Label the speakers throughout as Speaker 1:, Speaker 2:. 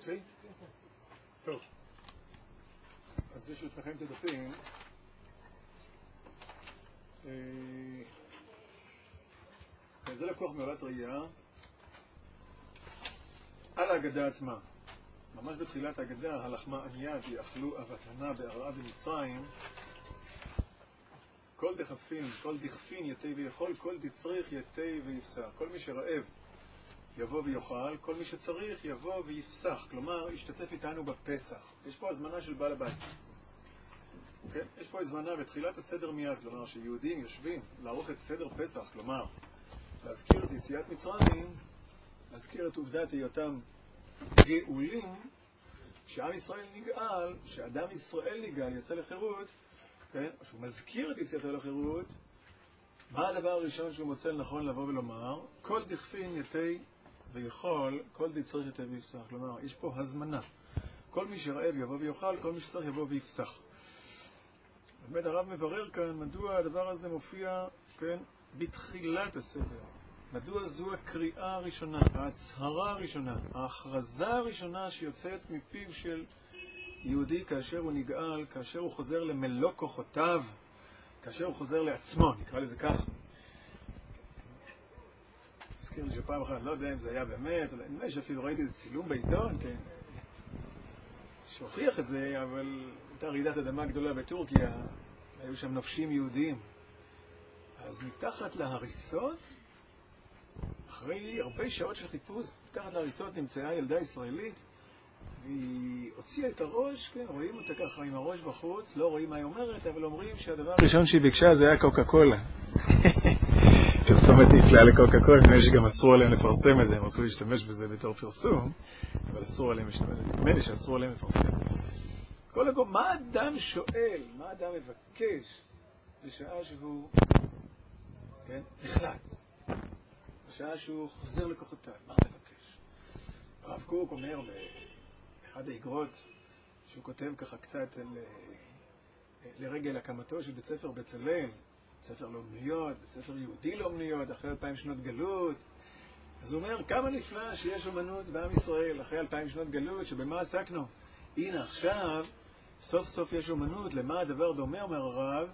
Speaker 1: אצלי? טוב. אז יש לפניכם את הדפים. זה לקוח מעולת ראייה על ההגדה עצמה. ממש בתחילת ההגדה, הלחמה ענייה ויאכלו אבטנה בהרעה במצרים. כל דחפין, כל דכפין יתה ויכול, כל דצריך יתה ויפסח. כל מי שרעב יבוא ויאכל, כל מי שצריך יבוא ויפסח. כלומר, ישתתף איתנו בפסח. יש פה הזמנה של בעל הבית. כן? יש פה הזמנה בתחילת הסדר מיד, כלומר שיהודים יושבים לערוך את סדר פסח, כלומר להזכיר את יציאת מצרים, להזכיר את עובדת היותם גאולים. כשעם ישראל נגאל, כשאדם ישראל נגאל, יצא לחירות, כן? שהוא מזכיר את יציאתו לחירות, מה הדבר הראשון שהוא מוצא לנכון לבוא ולומר? כל דכפין יתה ויכול, כל דצריך יתה ויפסח. כלומר, יש פה הזמנה. כל מי שרעב יבוא ויאכל, כל מי שצריך יבוא ויפסח. באמת הרב מברר כאן מדוע הדבר הזה מופיע, כן, בתחילת הסדר. מדוע זו הקריאה הראשונה, ההצהרה הראשונה, ההכרזה הראשונה שיוצאת מפיו של יהודי כאשר הוא נגאל, כאשר הוא חוזר למלוא כוחותיו, כאשר הוא חוזר לעצמו, נקרא לזה כך. תזכיר לי שפעם אחת, לא יודע אם זה היה באמת, נדמה שאפילו ראיתי את צילום בעיתון, כן, שהוכיח את זה, אבל הייתה רעידת אדמה גדולה בטורקיה, היו שם נופשים יהודים. אז מתחת להריסות, אחרי הרבה שעות של חיפוש, מתחת להריסות נמצאה ילדה ישראלית, והיא הוציאה את הראש, כן, רואים אותה ככה עם הראש בחוץ, לא רואים מה היא אומרת, אבל אומרים שהדבר הראשון שהיא ביקשה זה היה קוקה קולה. פרסומת נפלאה לקוקה קולה, נדמה שגם אסור עליהם לפרסם את זה, הם רצו להשתמש בזה בתור פרסום, אבל אסור עליהם להשתמש בזה, נדמה לי שאסור עליהם לפרסם. כל הגום, מה אדם שואל, מה אדם מבקש בשעה שהוא, כן, נחלץ, בשעה שהוא חוזר לכוחותיו, מה מבקש? הרב קוק אומר באחד האגרות שהוא כותב ככה קצת לרגל הקמתו של בית ספר בצלאל, בית ספר לאומנויות, בית ספר יהודי לאומנויות, אחרי 2000 שנות גלות. אז הוא אומר, כמה נפלא שיש אומנות בעם ישראל אחרי 2000 שנות גלות, שבמה עסקנו? הנה עכשיו, סוף סוף יש אומנות. למה הדבר דומה, אומר הרב?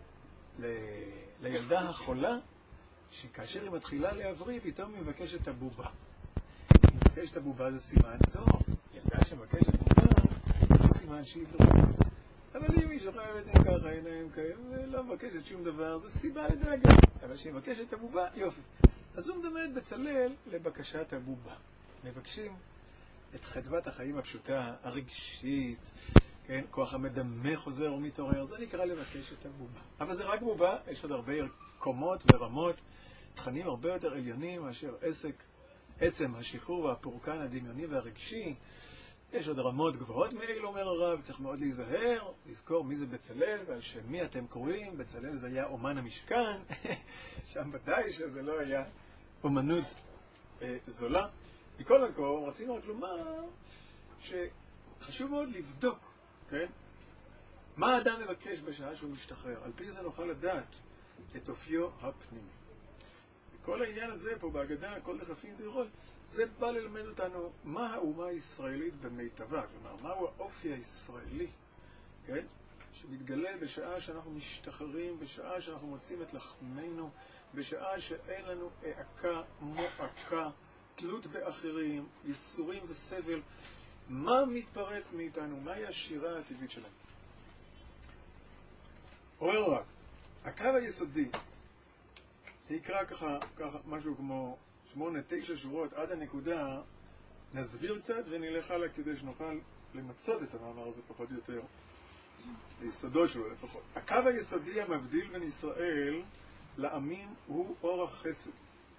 Speaker 1: לילדה החולה, שכאשר היא מתחילה להבריא, פתאום היא מבקשת הבובה. היא מבקשת הבובה, זה סימן טוב. ילדה שמבקשת בובה, זה סימן שהיא בריא. אבל אם היא שוכבת עם ככה עיניים כאלה, ולא מבקשת שום דבר, זה סיבה לדאגה. אבל שהיא מבקשת הבובה, יופי. אז הוא מדמה את בצלאל לבקשת הבובה. מבקשים את חדוות החיים הפשוטה, הרגשית, כן? כוח המדמה חוזר ומתעורר, זה נקרא לבקש את הבובה. אבל זה רק בובה, יש עוד הרבה קומות ורמות, תכנים הרבה יותר עליונים מאשר עצם השחרור והפורקן הדמיוני והרגשי. יש עוד רמות גבוהות מאלו, אומר הרב, צריך מאוד להיזהר, לזכור מי זה בצלאל ועל שמי אתם קוראים. בצלאל זה היה אומן המשכן, שם ודאי שזה לא היה אומנות זולה. מכל מקום, רצינו רק לומר שחשוב מאוד לבדוק, כן? מה האדם מבקש בשעה שהוא משתחרר. על פי זה נוכל לדעת את אופיו הפנימי. כל העניין הזה פה בהגדה, כל דכפין ויכול, זה בא ללמד אותנו מה האומה הישראלית במיטבה, כלומר, מהו האופי הישראלי, כן? שמתגלה בשעה שאנחנו משתחררים, בשעה שאנחנו מוצאים את לחמנו, בשעה שאין לנו העקה, מועקה, תלות באחרים, ייסורים וסבל. מה מתפרץ מאיתנו? מהי השירה הטבעית שלנו? אומר רק, הקו היסודי, נקרא ככה משהו כמו 8-9 שורות עד הנקודה, נסביר קצת ונלך הלאה כדי שנוכל למצות את המאמר הזה פחות או יותר, ליסודות שלו לפחות. הקו היסודי המבדיל בין ישראל לעמים הוא אור החסד,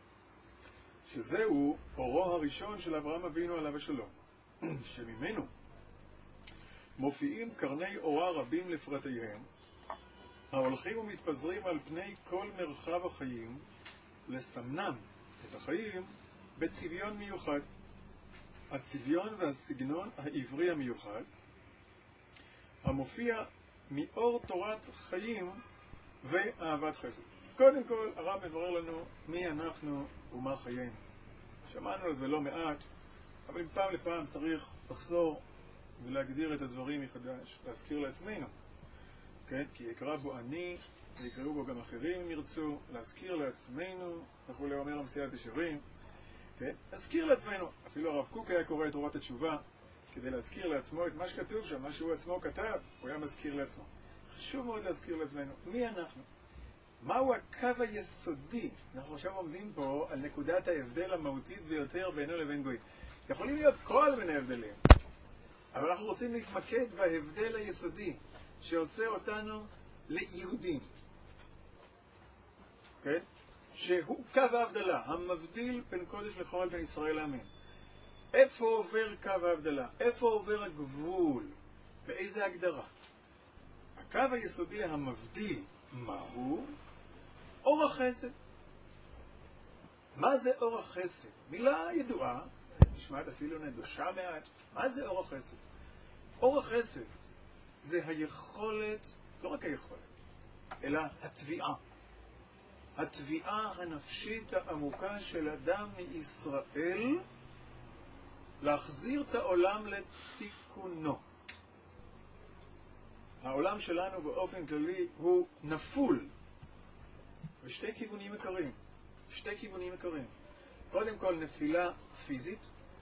Speaker 1: שזהו אורו הראשון של אברהם אבינו עליו השלום, שממנו מופיעים קרני אורה רבים לפרטיהם, ההולכים ומתפזרים על פני כל מרחב החיים, לסמנם את החיים בצביון מיוחד. הצביון והסגנון העברי המיוחד, המופיע מאור תורת חיים ואהבת חסד. אז קודם כל, הרב מברר לנו מי אנחנו ומה חיינו. שמענו על זה לא מעט, אבל מפעם לפעם צריך לחזור ולהגדיר את הדברים מחדש, להזכיר לעצמנו, כן? כי יקרא בו אני, ויקראו בו גם אחרים אם ירצו, להזכיר לעצמנו, וכולי אומר המסיעת ישרים, כן? להזכיר לעצמנו, אפילו הרב קוק היה קורא את תורת התשובה, כדי להזכיר לעצמו את מה שכתוב שם, מה שהוא עצמו כתב, הוא היה מזכיר לעצמו. חשוב מאוד להזכיר לעצמנו, מי אנחנו? מהו הקו היסודי? אנחנו עכשיו עומדים פה על נקודת ההבדל המהותית ביותר בינו לבין גוי. יכולים להיות כל מיני הבדלים, אבל אנחנו רוצים להתמקד בהבדל היסודי שעושה אותנו ליהודים. כן? שהוא קו ההבדלה, המבדיל בין קודש לחול בין ישראל לעמים. איפה עובר קו ההבדלה? איפה עובר הגבול? באיזה הגדרה? הקו היסודי המבדיל, מהו? אור החסד. מה זה אור החסד? מילה ידועה, נשמעת אפילו נדושה מעט. מה זה אור החסד? אור החסד זה היכולת, לא רק היכולת, אלא התביעה. התביעה הנפשית העמוקה של אדם מישראל להחזיר את העולם לתיקונו. העולם שלנו באופן כללי הוא נפול בשתי כיוונים עיקריים. שתי כיוונים עיקריים. קודם כל נפילה פיזית.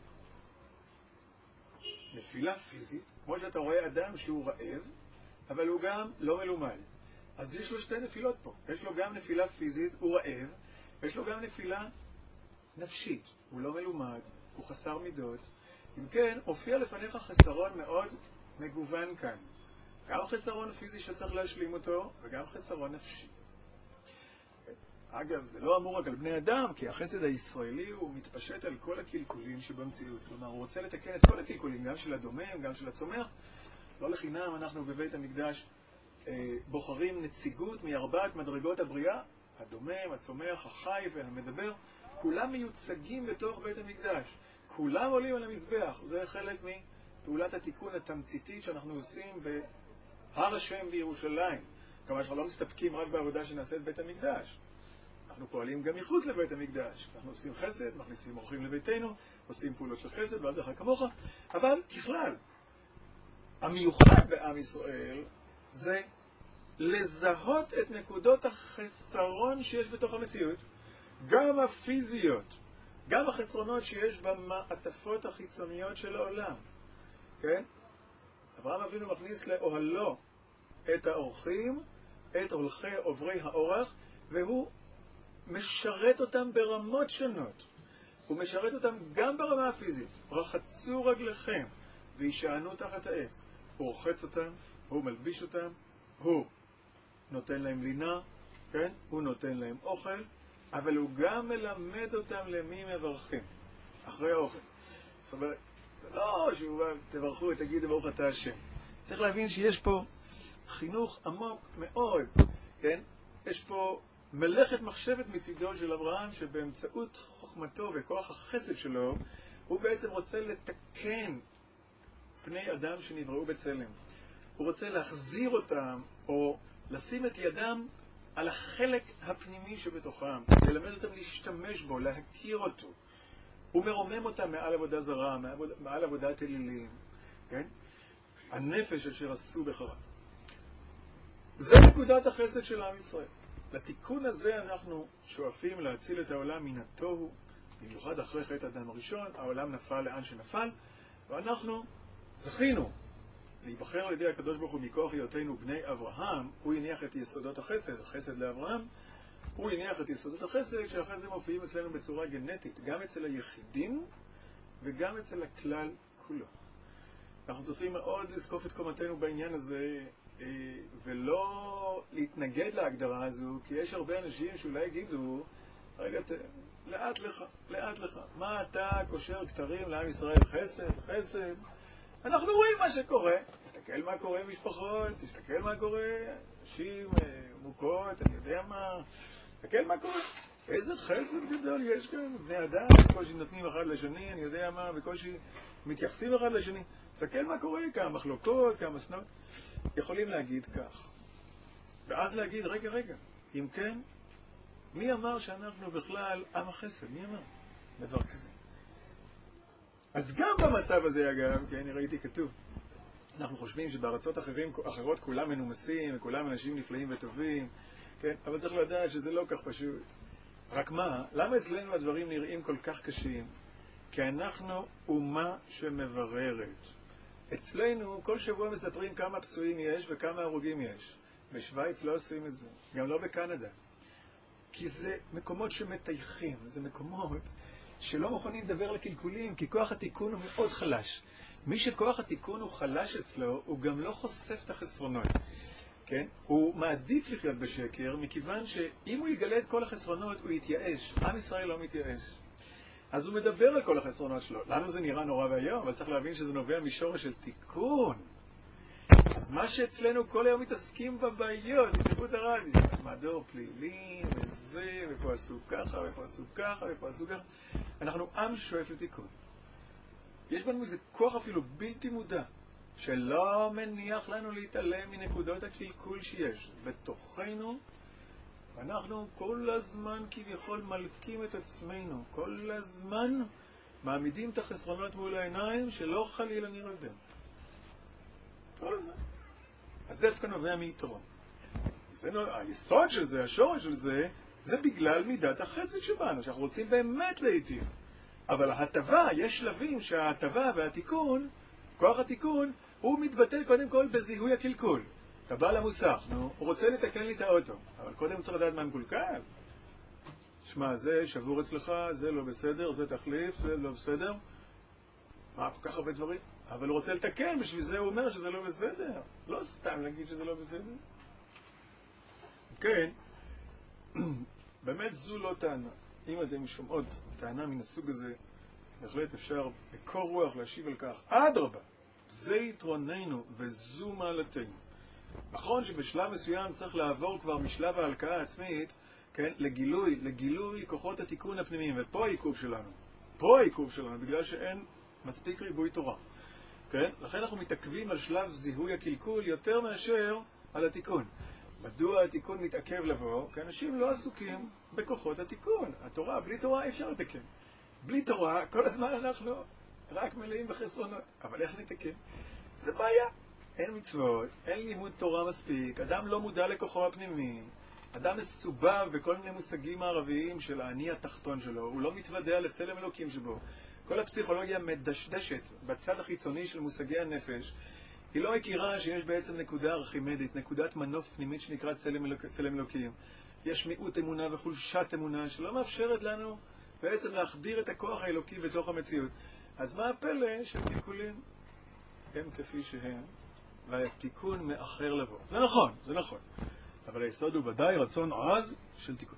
Speaker 1: נפילה פיזית, כמו שאתה רואה אדם שהוא רעב, אבל הוא גם לא מלומד. אז יש לו שתי נפילות פה. יש לו גם נפילה פיזית, הוא רעב, ויש לו גם נפילה נפשית. הוא לא מלומד, הוא חסר מידות. אם כן, הופיע לפניך חסרון מאוד מגוון כאן. גם חסרון פיזי שצריך להשלים אותו, וגם חסרון נפשי. אגב, זה לא אמור רק על בני אדם, כי החסד הישראלי הוא מתפשט על כל הקלקולים שבמציאות. כלומר, הוא רוצה לתקן את כל הקלקולים, גם של הדומם, גם של הצומח. לא לחינם אנחנו בבית המקדש בוחרים נציגות מארבעת מדרגות הבריאה, הדומם, הצומח, החי והמדבר, כולם מיוצגים בתוך בית המקדש. כולם עולים על המזבח. זה חלק מפעולת התיקון התמציתית שאנחנו עושים בהר השם בירושלים. כלומר, אנחנו לא מסתפקים רק בעבודה שנעשית בית המקדש. אנחנו פועלים גם מחוץ לבית המקדש. אנחנו עושים חסד, מכניסים אורחים לביתנו, עושים פעולות של חסד, ועד לך כמוך. אבל ככלל, המיוחד בעם ישראל זה לזהות את נקודות החסרון שיש בתוך המציאות, גם הפיזיות, גם החסרונות שיש במעטפות החיצוניות של העולם. כן? אברהם אבינו מכניס לאוהלו את האורחים, את הולכי עוברי האורח, והוא משרת אותם ברמות שונות. הוא משרת אותם גם ברמה הפיזית. רחצו רגליכם וישענו תחת העץ. הוא רוחץ אותם, הוא מלביש אותם, הוא נותן להם לינה, כן? הוא נותן להם אוכל, אבל הוא גם מלמד אותם למי מברכים אחרי האוכל. זאת אומרת, זה לא שהוא תברכו ותגידו ברוך אתה השם. צריך להבין שיש פה חינוך עמוק מאוד, כן? יש פה מלאכת מחשבת מצידו של אברהם, שבאמצעות חוכמתו וכוח החסד שלו, הוא בעצם רוצה לתקן פני אדם שנבראו בצלם. הוא רוצה להחזיר אותם, או לשים את ידם על החלק הפנימי שבתוכם, ללמד אותם להשתמש בו, להכיר אותו. הוא מרומם אותם מעל עבודה זרה, מעל עבודת אלילים, כן? הנפש אשר עשו בחרה. זה נקודת החסד של עם ישראל. לתיקון הזה אנחנו שואפים להציל את העולם מן התוהו, במיוחד אחרי חטא האדם הראשון, העולם נפל לאן שנפל, ואנחנו זכינו להיבחר על ידי הקדוש ברוך הוא מכוח היותנו בני אברהם. הוא הניח את יסודות החסד, החסד לאברהם, הוא הניח את יסודות החסד, שאחרי זה מופיעים אצלנו בצורה גנטית, גם אצל היחידים וגם אצל הכלל כולו. אנחנו צריכים מאוד לזקוף את קומתנו בעניין הזה, ולא להתנגד להגדרה הזו, כי יש הרבה אנשים שאולי יגידו, רגע, לאט לך, מה אתה קושר כתרים לעם ישראל? חסד. אנחנו רואים מה שקורה. תסתכל מה קורה עם משפחות, תסתכל מה קורה, נשים מוכות, אני יודע מה, תסתכל מה קורה. איזה חסד גדול יש כאן, בני אדם, בקושי נותנים אחד לשני, אני יודע מה, בקושי מתייחסים אחד לשני. תסתכל מה קורה, כמה מחלוקות, כמה סנות. יכולים להגיד כך. ואז להגיד, רגע, אם כן, מי אמר שאנחנו בכלל עם החסד? מי אמר דבר כזה? אז גם במצב הזה, אגב, כי אני ראיתי כתוב, אנחנו חושבים שבארצות אחרות כולם מנומסים, וכולם אנשים נפלאים וטובים, כן? אבל צריך לדעת שזה לא כך פשוט. רק מה? למה אצלנו הדברים נראים כל כך קשים? כי אנחנו אומה שמבררת. אצלנו כל שבוע מספרים כמה פצועים יש וכמה הרוגים יש. בשוויץ לא עושים את זה, גם לא בקנדה. כי זה מקומות שמתייחים, זה מקומות שלא מוכנים לדבר לקלקולים, כי כוח התיקון הוא מאוד חלש. מי שכוח התיקון הוא חלש אצלו, הוא גם לא חושף את החסרונות. כן? הוא מעדיף לחיות בשקר, מכיוון שאם הוא יגלה את כל החסרונות, הוא יתייאש. עם ישראל לא מתייאש. אז הוא מדבר על כל החסרונות שלו. לנו זה נראה נורא והיום, אבל צריך להבין שזה נובע משורש של תיקון. אז מה שאצלנו כל היום מתעסקים בבעיות, תפתחו את הרדיו, מדור פלילי, וזה, ופה עשו ככה, ופה עשו ככה, ופה עשו ככה. אנחנו עם שואף לתיקון. יש בנו איזה כוח אפילו בלתי מודע, שלא מניח לנו להתעלם מנקודות הקלקול שיש. בתוכנו, אנחנו כל הזמן כביכול מלכים את עצמנו, כל הזמן מעמידים את החסרונות מול העיניים שלא חלילה נראה בהם. כל הזמן. אז דווקא נובע מיתרון. היסוד של זה, השורש של זה, זה בגלל מידת החסד שבנו, שאנחנו רוצים באמת להיטיב. אבל ההטבה, יש שלבים שההטבה והתיקון, כוח התיקון, הוא מתבטא קודם כל בזיהוי הקלקול. אתה בא למוסך, הוא רוצה לתקן לי את האוטו, אבל קודם הוא צריך לדעת מה מקולקל. שמע, זה שבור אצלך, זה לא בסדר, זה תחליף, זה לא בסדר. מה, כל כך הרבה דברים? אבל הוא רוצה לתקן, בשביל זה הוא אומר שזה לא בסדר. לא סתם להגיד שזה לא בסדר. כן, באמת זו לא טענה. אם אתם שומעות טענה מן הסוג הזה, בהחלט אפשר בקור רוח להשיב על כך. אדרבה, זה יתרוננו וזו מעלתנו. נכון שבשלב מסוים צריך לעבור כבר משלב ההלקאה העצמית, כן, לגילוי כוחות התיקון הפנימיים, ופה העיכוב שלנו. פה העיכוב שלנו, בגלל שאין מספיק ריבוי תורה. כן? לכן אנחנו מתעכבים על שלב זיהוי הקלקול יותר מאשר על התיקון. מדוע התיקון מתעכב לבוא? כי אנשים לא עסוקים בכוחות התיקון. התורה, בלי תורה אי אפשר לתקן. בלי תורה, כל הזמן אנחנו רק מלאים בחסרונות. אבל איך נתקן? זה בעיה. אין מצוות, אין לימוד תורה מספיק, אדם לא מודע לכוחו הפנימי, אדם מסובב בכל מיני מושגים הערביים של העני התחתון שלו, הוא לא מתוודע לצלם אלוקים שבו. כל הפסיכולוגיה מדשדשת בצד החיצוני של מושגי הנפש, היא לא הכירה שיש בעצם נקודה ארכימדית, נקודת מנוף פנימית שנקרא צלם אלוקים. יש מיעוט אמונה וחולשת אמונה שלא מאפשרת לנו בעצם להחדיר את הכוח האלוקי בתוך המציאות. אז מה הפלא של קלקולים? הם כפי שהם, והתיקון מאחר לבוא. זה נכון, זה נכון. אבל היסוד הוא ודאי רצון עז של תיקון.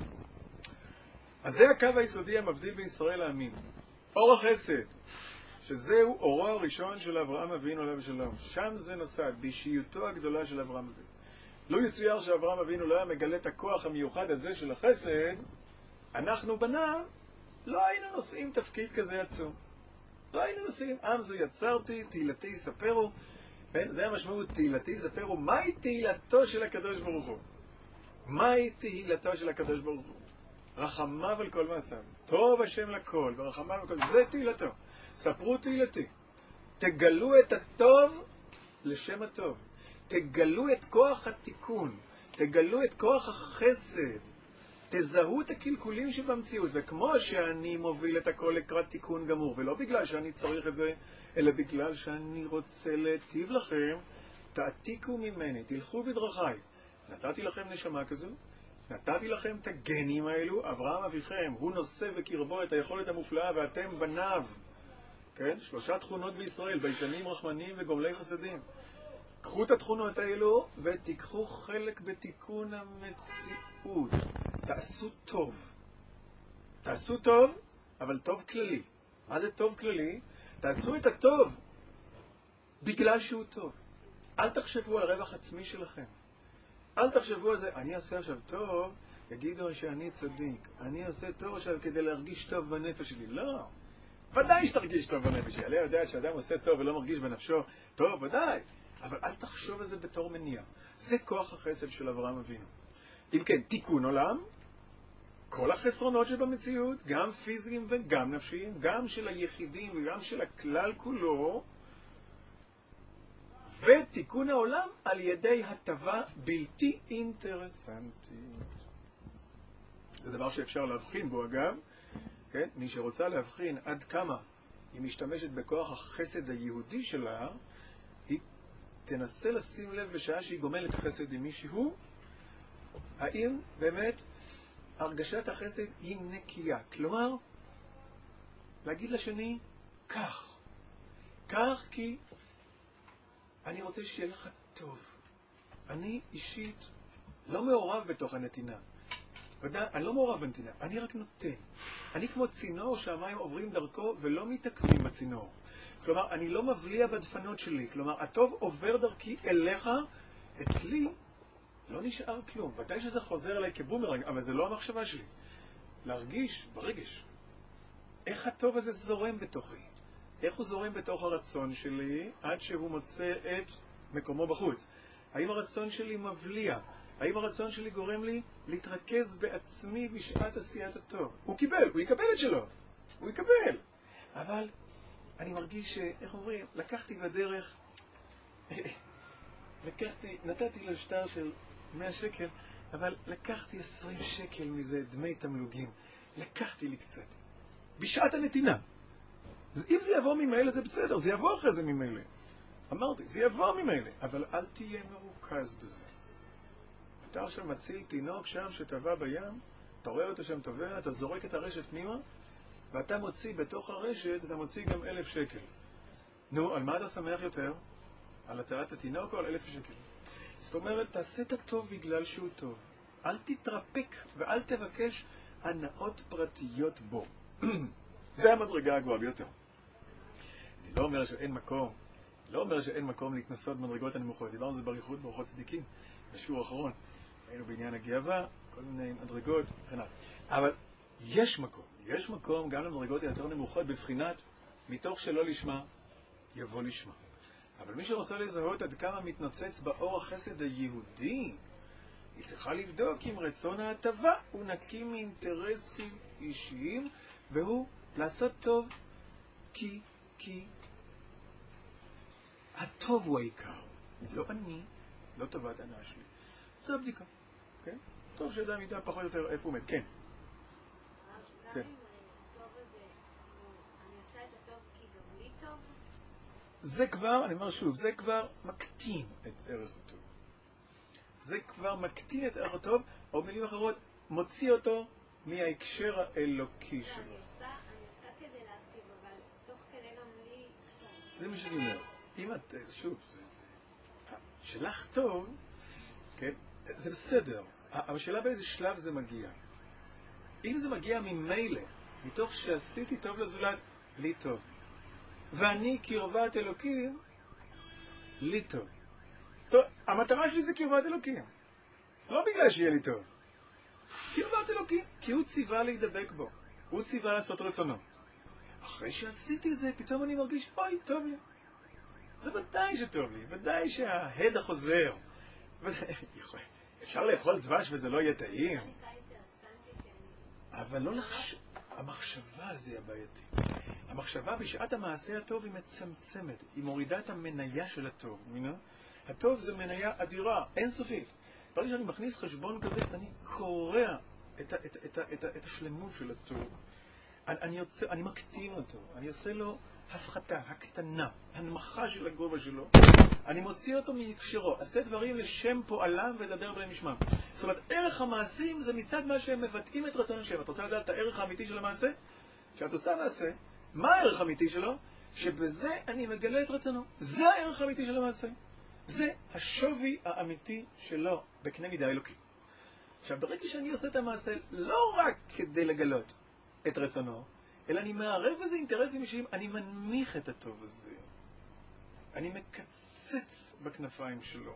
Speaker 1: אז זה הקו היסודי המבדיל בין ישראל לעמים. אור החסד, שזהו אורו הראשון של אברהם אבינו עליו השלום. שם זה נוסד, באישיותו הגדולה של אברהם אבינו. לא יצויר שאברהם אבינו לא היה מגלה את הכוח המיוחד הזה של החסד, אנחנו בניו לא היינו נושאים תפקיד כזה עצום. לא היינו נושאים, עם זו יצרתי, תהילתי יספרו. זה המשמעות, תהילתי יספרו. מהי תהילתו של הקדוש ברוך הוא? מהי תהילתו של הקדוש ברוך הוא? רחמיו על כל מעשיו. טוב השם לכל, ורחמיו על כל. זה תהילתו. ספרו תהילתי. תגלו את הטוב לשם הטוב. תגלו את כוח התיקון. תגלו את כוח החסד. תזהו את הקלקולים שבמציאות. וכמו שאני מוביל את הכל לקראת תיקון גמור, ולא בגלל שאני צריך את זה, אלא בגלל שאני רוצה להטיב לכם, תעתיקו ממני, תלכו בדרכיי. נתתי לכם נשמה כזו, נתתי לכם את הגנים האלו, אברהם אביכם, הוא נושא בקרבו את היכולת המופלאה, ואתם בניו. כן? 3 תכונות בישראל, ביישנים, רחמנים וגומלי חסדים. קחו את התכונות האלו ותיקחו חלק בתיקון המציאות. תעשו טוב. תעשו טוב, אבל טוב כללי. מה זה טוב כללי? תעשו את הטוב בגלל שהוא טוב. אל תחשבו על רווח עצמי שלכם. אל תחשבו על זה, אני אעשה עכשיו טוב, יגידו שאני צדיק. אני אעשה טוב עכשיו כדי להרגיש טוב בנפש שלי. לא. ודאי שתרגיש טוב בנפש שלי. אני יודע שאדם עושה טוב ולא מרגיש בנפשו טוב, ודאי. אבל אל תחשוב על זה בתור מניע. זה כוח החסד של אברהם אבינו. אם כן, תיקון עולם, כל החסרונות שבמציאות, גם פיזיים וגם נפשיים, גם של היחידים וגם של הכלל כולו, ותיקון העולם על ידי הטבה בלתי אינטרסנטית. זה דבר שאפשר להבחין בו אגב, כן? מי שרוצה להבחין עד כמה היא משתמשת בכוח החסד היהודי שלה, היא תנסה לשים לב בשעה שהיא גומלת חסד עם מישהו, האם באמת הרגשת החסד היא נקייה. כלומר, להגיד לשני, כך כי אני רוצה שיהיה לך טוב. אני אישית לא מעורב בתוך הנתינה. אני לא מעורב בנתינה, אני רק נותן. אני כמו צינור שהמים עוברים דרכו ולא מתעכבים בצינור. כלומר, אני לא מבליע בדפנות שלי. כלומר, הטוב עובר דרכי אליך, אצלי לא נשאר כלום. ודאי שזה חוזר אליי כבומרנג, אבל זה לא המחשבה שלי. להרגיש ברגש איך הטוב הזה זורם בתוכי. איך הוא זורם בתוך הרצון שלי עד שהוא מוצא את מקומו בחוץ. האם הרצון שלי מבליע? האם הרצון שלי גורם לי להתרכז בעצמי בשעת עשיית הטוב? הוא יקבל את שלו. הוא יקבל. אבל אני מרגיש איך אומרים, לקחתי בדרך, נתתי לו שטר של 100 שקל, אבל לקחתי 20 שקל מזה דמי תמלוגים. לקחתי לי קצת. בשעת הנתינה. אם זה יבוא ממילא זה בסדר, זה יבוא אחרי זה ממילא. אמרתי, זה יבוא ממילא, אבל אל תהיה מרוכז בזה. אתה עכשיו מציל תינוק שם שטבע בים, אתה רואה אותו שם טובע, אתה זורק את הרשת פנימה, ואתה מוציא בתוך הרשת, אתה מוציא גם 1,000 שקל. נו, על מה אתה שמח יותר? על הצלת התינוק או על 1,000 שקל? זאת אומרת, תעשה את הטוב בגלל שהוא טוב. אל תתרפק ואל תבקש הנאות פרטיות בו. זה המדרגה הגבוהה ביותר. אני לא אומר שאין מקום להתנסות במדרגות הנמוכות. דיברנו על זה בריחות באורחות צדיקים, בשיעור האחרון. היינו בעניין הגאווה, כל מיני מדרגות, וכן. אבל יש מקום גם למדרגות היותר נמוכות בבחינת מתוך שלא לשמה, יבוא לשמה. אבל מי שרוצה לזהות עד כמה מתנוצץ באור החסד היהודי, היא צריכה לבדוק אם רצון ההטבה הוא נקי מאינטרסים אישיים, והוא לעשות טוב כי הטוב הוא העיקר. לא אני, לא טובת הנאה שלי. זו הבדיקה. כן? טוב שידע מידה פחות או יותר איפה הוא עומד. כן.
Speaker 2: גם אם הטוב הזה, אני עושה את הטוב כי גם לי טוב?
Speaker 1: זה כבר, אני אומר שוב, זה כבר מקטין את ערך הטוב. זה כבר מקטין את ערך הטוב, או במילים אחרות, מוציא אותו מההקשר האלוקי שלו.
Speaker 2: אני עושה כדי להקטיב, אבל תוך כדי גם לי טוב.
Speaker 1: זה מה שאני אומר. אם את, שוב, שלך טוב, כן, זה בסדר. אבל שאלה באיזה שלב זה מגיע. אם זה מגיע ממילא, מתוך שעשיתי טוב לזולת, לי טוב. ואני קרבת אלוקים, לי טוב. זאת אומרת, המטרה שלי זה קרבת אלוקים. לא בגלל שיהיה לי טוב. קרבת אלוקים, כי הוא ציווה להידבק בו. הוא ציווה לעשות רצונו. אחרי שעשיתי זה, פתאום אני מרגיש, אוי, טוב לי. זה ודאי שטוב לי, ודאי שההד החוזר. אפשר לאכול דבש וזה לא יהיה טעים. אבל לא המחשבה על זה היא הבעייתית. המחשבה בשעת המעשה הטוב היא מצמצמת, היא מורידה את המניה של הטוב. הטוב זה מניה אדירה, אינסופית. ברגע שאני מכניס חשבון כזה, אני קורע את השלמות של הטוב. אני מקטין אותו, אני עושה לו הפחתה, הקטנה, הנמכה של הגובה שלו. אני מוציא אותו מהקשרו, עשה דברים לשם פועלם ודבר בהם משמם. זאת אומרת, ערך המעשים זה מצד מה שהם מבטאים את רצון השם. את רוצה לדעת את הערך האמיתי של המעשה? כשאת עושה מעשה, מה הערך האמיתי שלו? שבזה אני מגלה את רצונו. זה הערך האמיתי של המעשה. זה השווי האמיתי שלו בקנה מידה אלוקי. עכשיו, ברגע שאני עושה את המעשה לא רק כדי לגלות את רצונו, אלא אני מערב בזה אינטרסים אישיים, אני מנמיך את הטוב הזה. אני מקצץ בכנפיים שלו.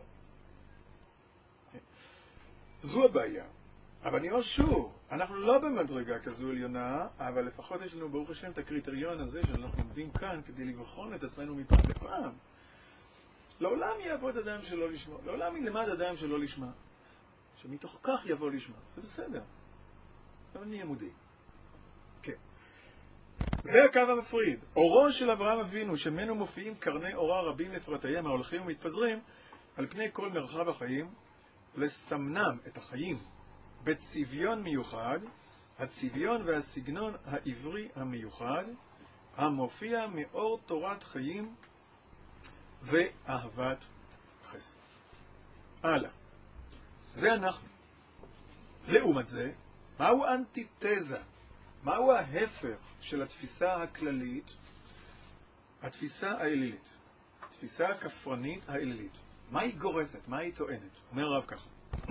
Speaker 1: זו הבעיה. אבל אני אומר שוב, אנחנו לא במדרגה כזו עליונה, אבל לפחות יש לנו ברוך השם את הקריטריון הזה שאנחנו עומדים כאן כדי לבחון את עצמנו מפעם לפעם. לעולם יעבוד אדם שלא לשמוע, לעולם ילמד אדם שלא לשמוע, שמתוך כך יבוא לשמוע. זה בסדר. אבל נהיה מודעים. כן. זה הקו המפריד. אורו של אברהם אבינו, שמנו מופיעים קרני אורה רבים לפרטיהם ההולכים ומתפזרים על פני כל מרחב החיים, לסמנם את החיים בצביון מיוחד, הצביון והסגנון העברי המיוחד, המופיע מאור תורת חיים ואהבת חסד. הלאה. זה אנחנו. לעומת זה, מהו אנטיתזה? מהו ההפך של התפיסה הכללית, התפיסה האלילית, התפיסה הכפרנית האלילית? מה היא גורסת? מה היא טוענת? אומר הרב ככה.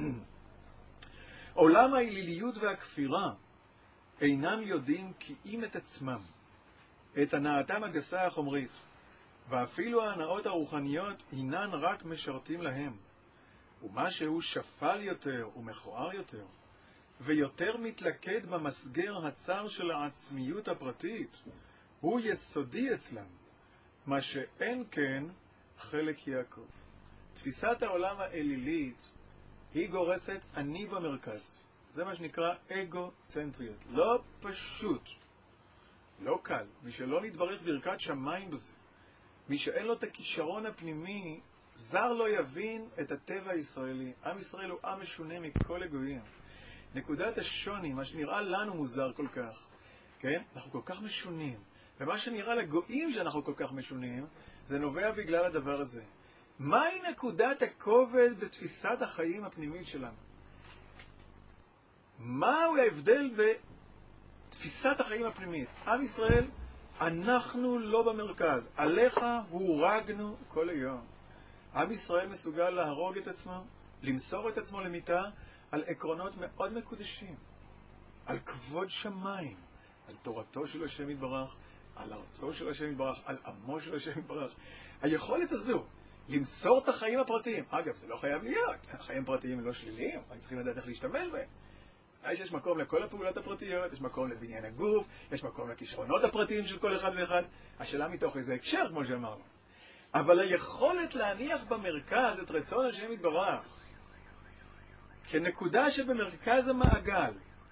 Speaker 1: עולם האליליות והכפירה אינם יודעים כי אם את עצמם, את הנאתם הגסה החומרית, ואפילו ההנאות הרוחניות הינן רק משרתים להם, ומה שהוא שפל יותר ומכוער יותר, ויותר מתלכד במסגר הצר של העצמיות הפרטית, הוא יסודי אצלם, מה שאין כן חלק יעקב. תפיסת העולם האלילית היא גורסת אני במרכז. זה מה שנקרא אגוצנטריות. לא פשוט, לא קל. מי שלא נתברך ברכת שמיים בזה, מי שאין לו את הכישרון הפנימי, זר לא יבין את הטבע הישראלי. עם ישראל הוא עם משונה מכל הגויים. נקודת השוני, מה שנראה לנו מוזר כל כך, כן? אנחנו כל כך משונים. ומה שנראה לגויים שאנחנו כל כך משונים, זה נובע בגלל הדבר הזה. מהי נקודת הכובד בתפיסת החיים הפנימית שלנו? מהו ההבדל בתפיסת החיים הפנימית? עם ישראל, אנחנו לא במרכז. עליך הורגנו כל היום. עם ישראל מסוגל להרוג את עצמו, למסור את עצמו למיטה, על עקרונות מאוד מקודשים, על כבוד שמיים, על תורתו של השם יתברך, על ארצו של השם יתברך, על עמו של השם יתברך. היכולת הזו, למסור את החיים הפרטיים, אגב, זה לא חייב להיות, החיים פרטיים לא שליליים, אני צריכים לדעת איך להשתמש בהם. יש מקום לכל הפעולות הפרטיות, יש מקום לבניין הגוף, יש מקום לכישרונות הפרטיים של כל אחד ואחד, השאלה מתוך איזה הקשר, כמו שאמרנו. אבל היכולת להניח במרכז את רצון השם יתברך, כנקודה שבמרכז המעגל,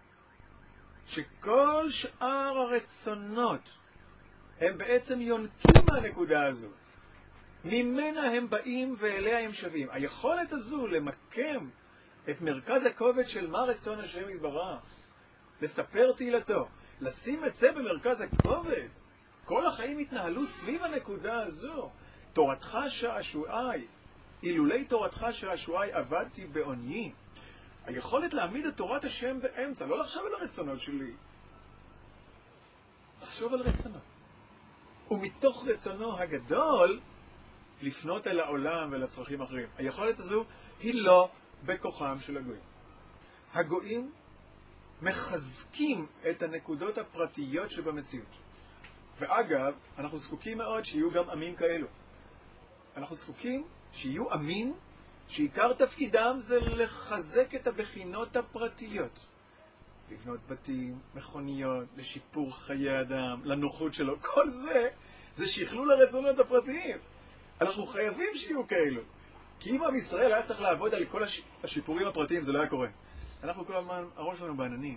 Speaker 1: שכל שאר הרצונות הם בעצם יונקים מהנקודה הזו, ממנה הם באים ואליה הם שווים. היכולת הזו למקם את מרכז הכובד של מה רצון השם יתברך, לספר תהילתו, לשים את זה במרכז הכובד, כל החיים התנהלו סביב הנקודה הזו. תורתך שעשועי, אילולי תורתך שעשועי עבדתי בעוני. היכולת להעמיד את תורת השם באמצע, לא לחשוב על הרצונות שלי, לחשוב על רצונו. ומתוך רצונו הגדול, לפנות אל העולם ולצרכים אחרים. היכולת הזו היא לא בכוחם של הגויים. הגויים מחזקים את הנקודות הפרטיות שבמציאות. ואגב, אנחנו זקוקים מאוד שיהיו גם עמים כאלו. אנחנו זקוקים שיהיו עמים שעיקר תפקידם זה לחזק את הבחינות הפרטיות. לבנות בתים, מכוניות, לשיפור חיי אדם, לנוחות שלו. כל זה שכלול הרצונות הפרטיים. אנחנו חייבים שיהיו כאלו. כי אם עם ישראל היה צריך לעבוד על כל השיפורים הפרטיים, זה לא היה קורה. אנחנו כל הזמן, הראש שלנו בעננים.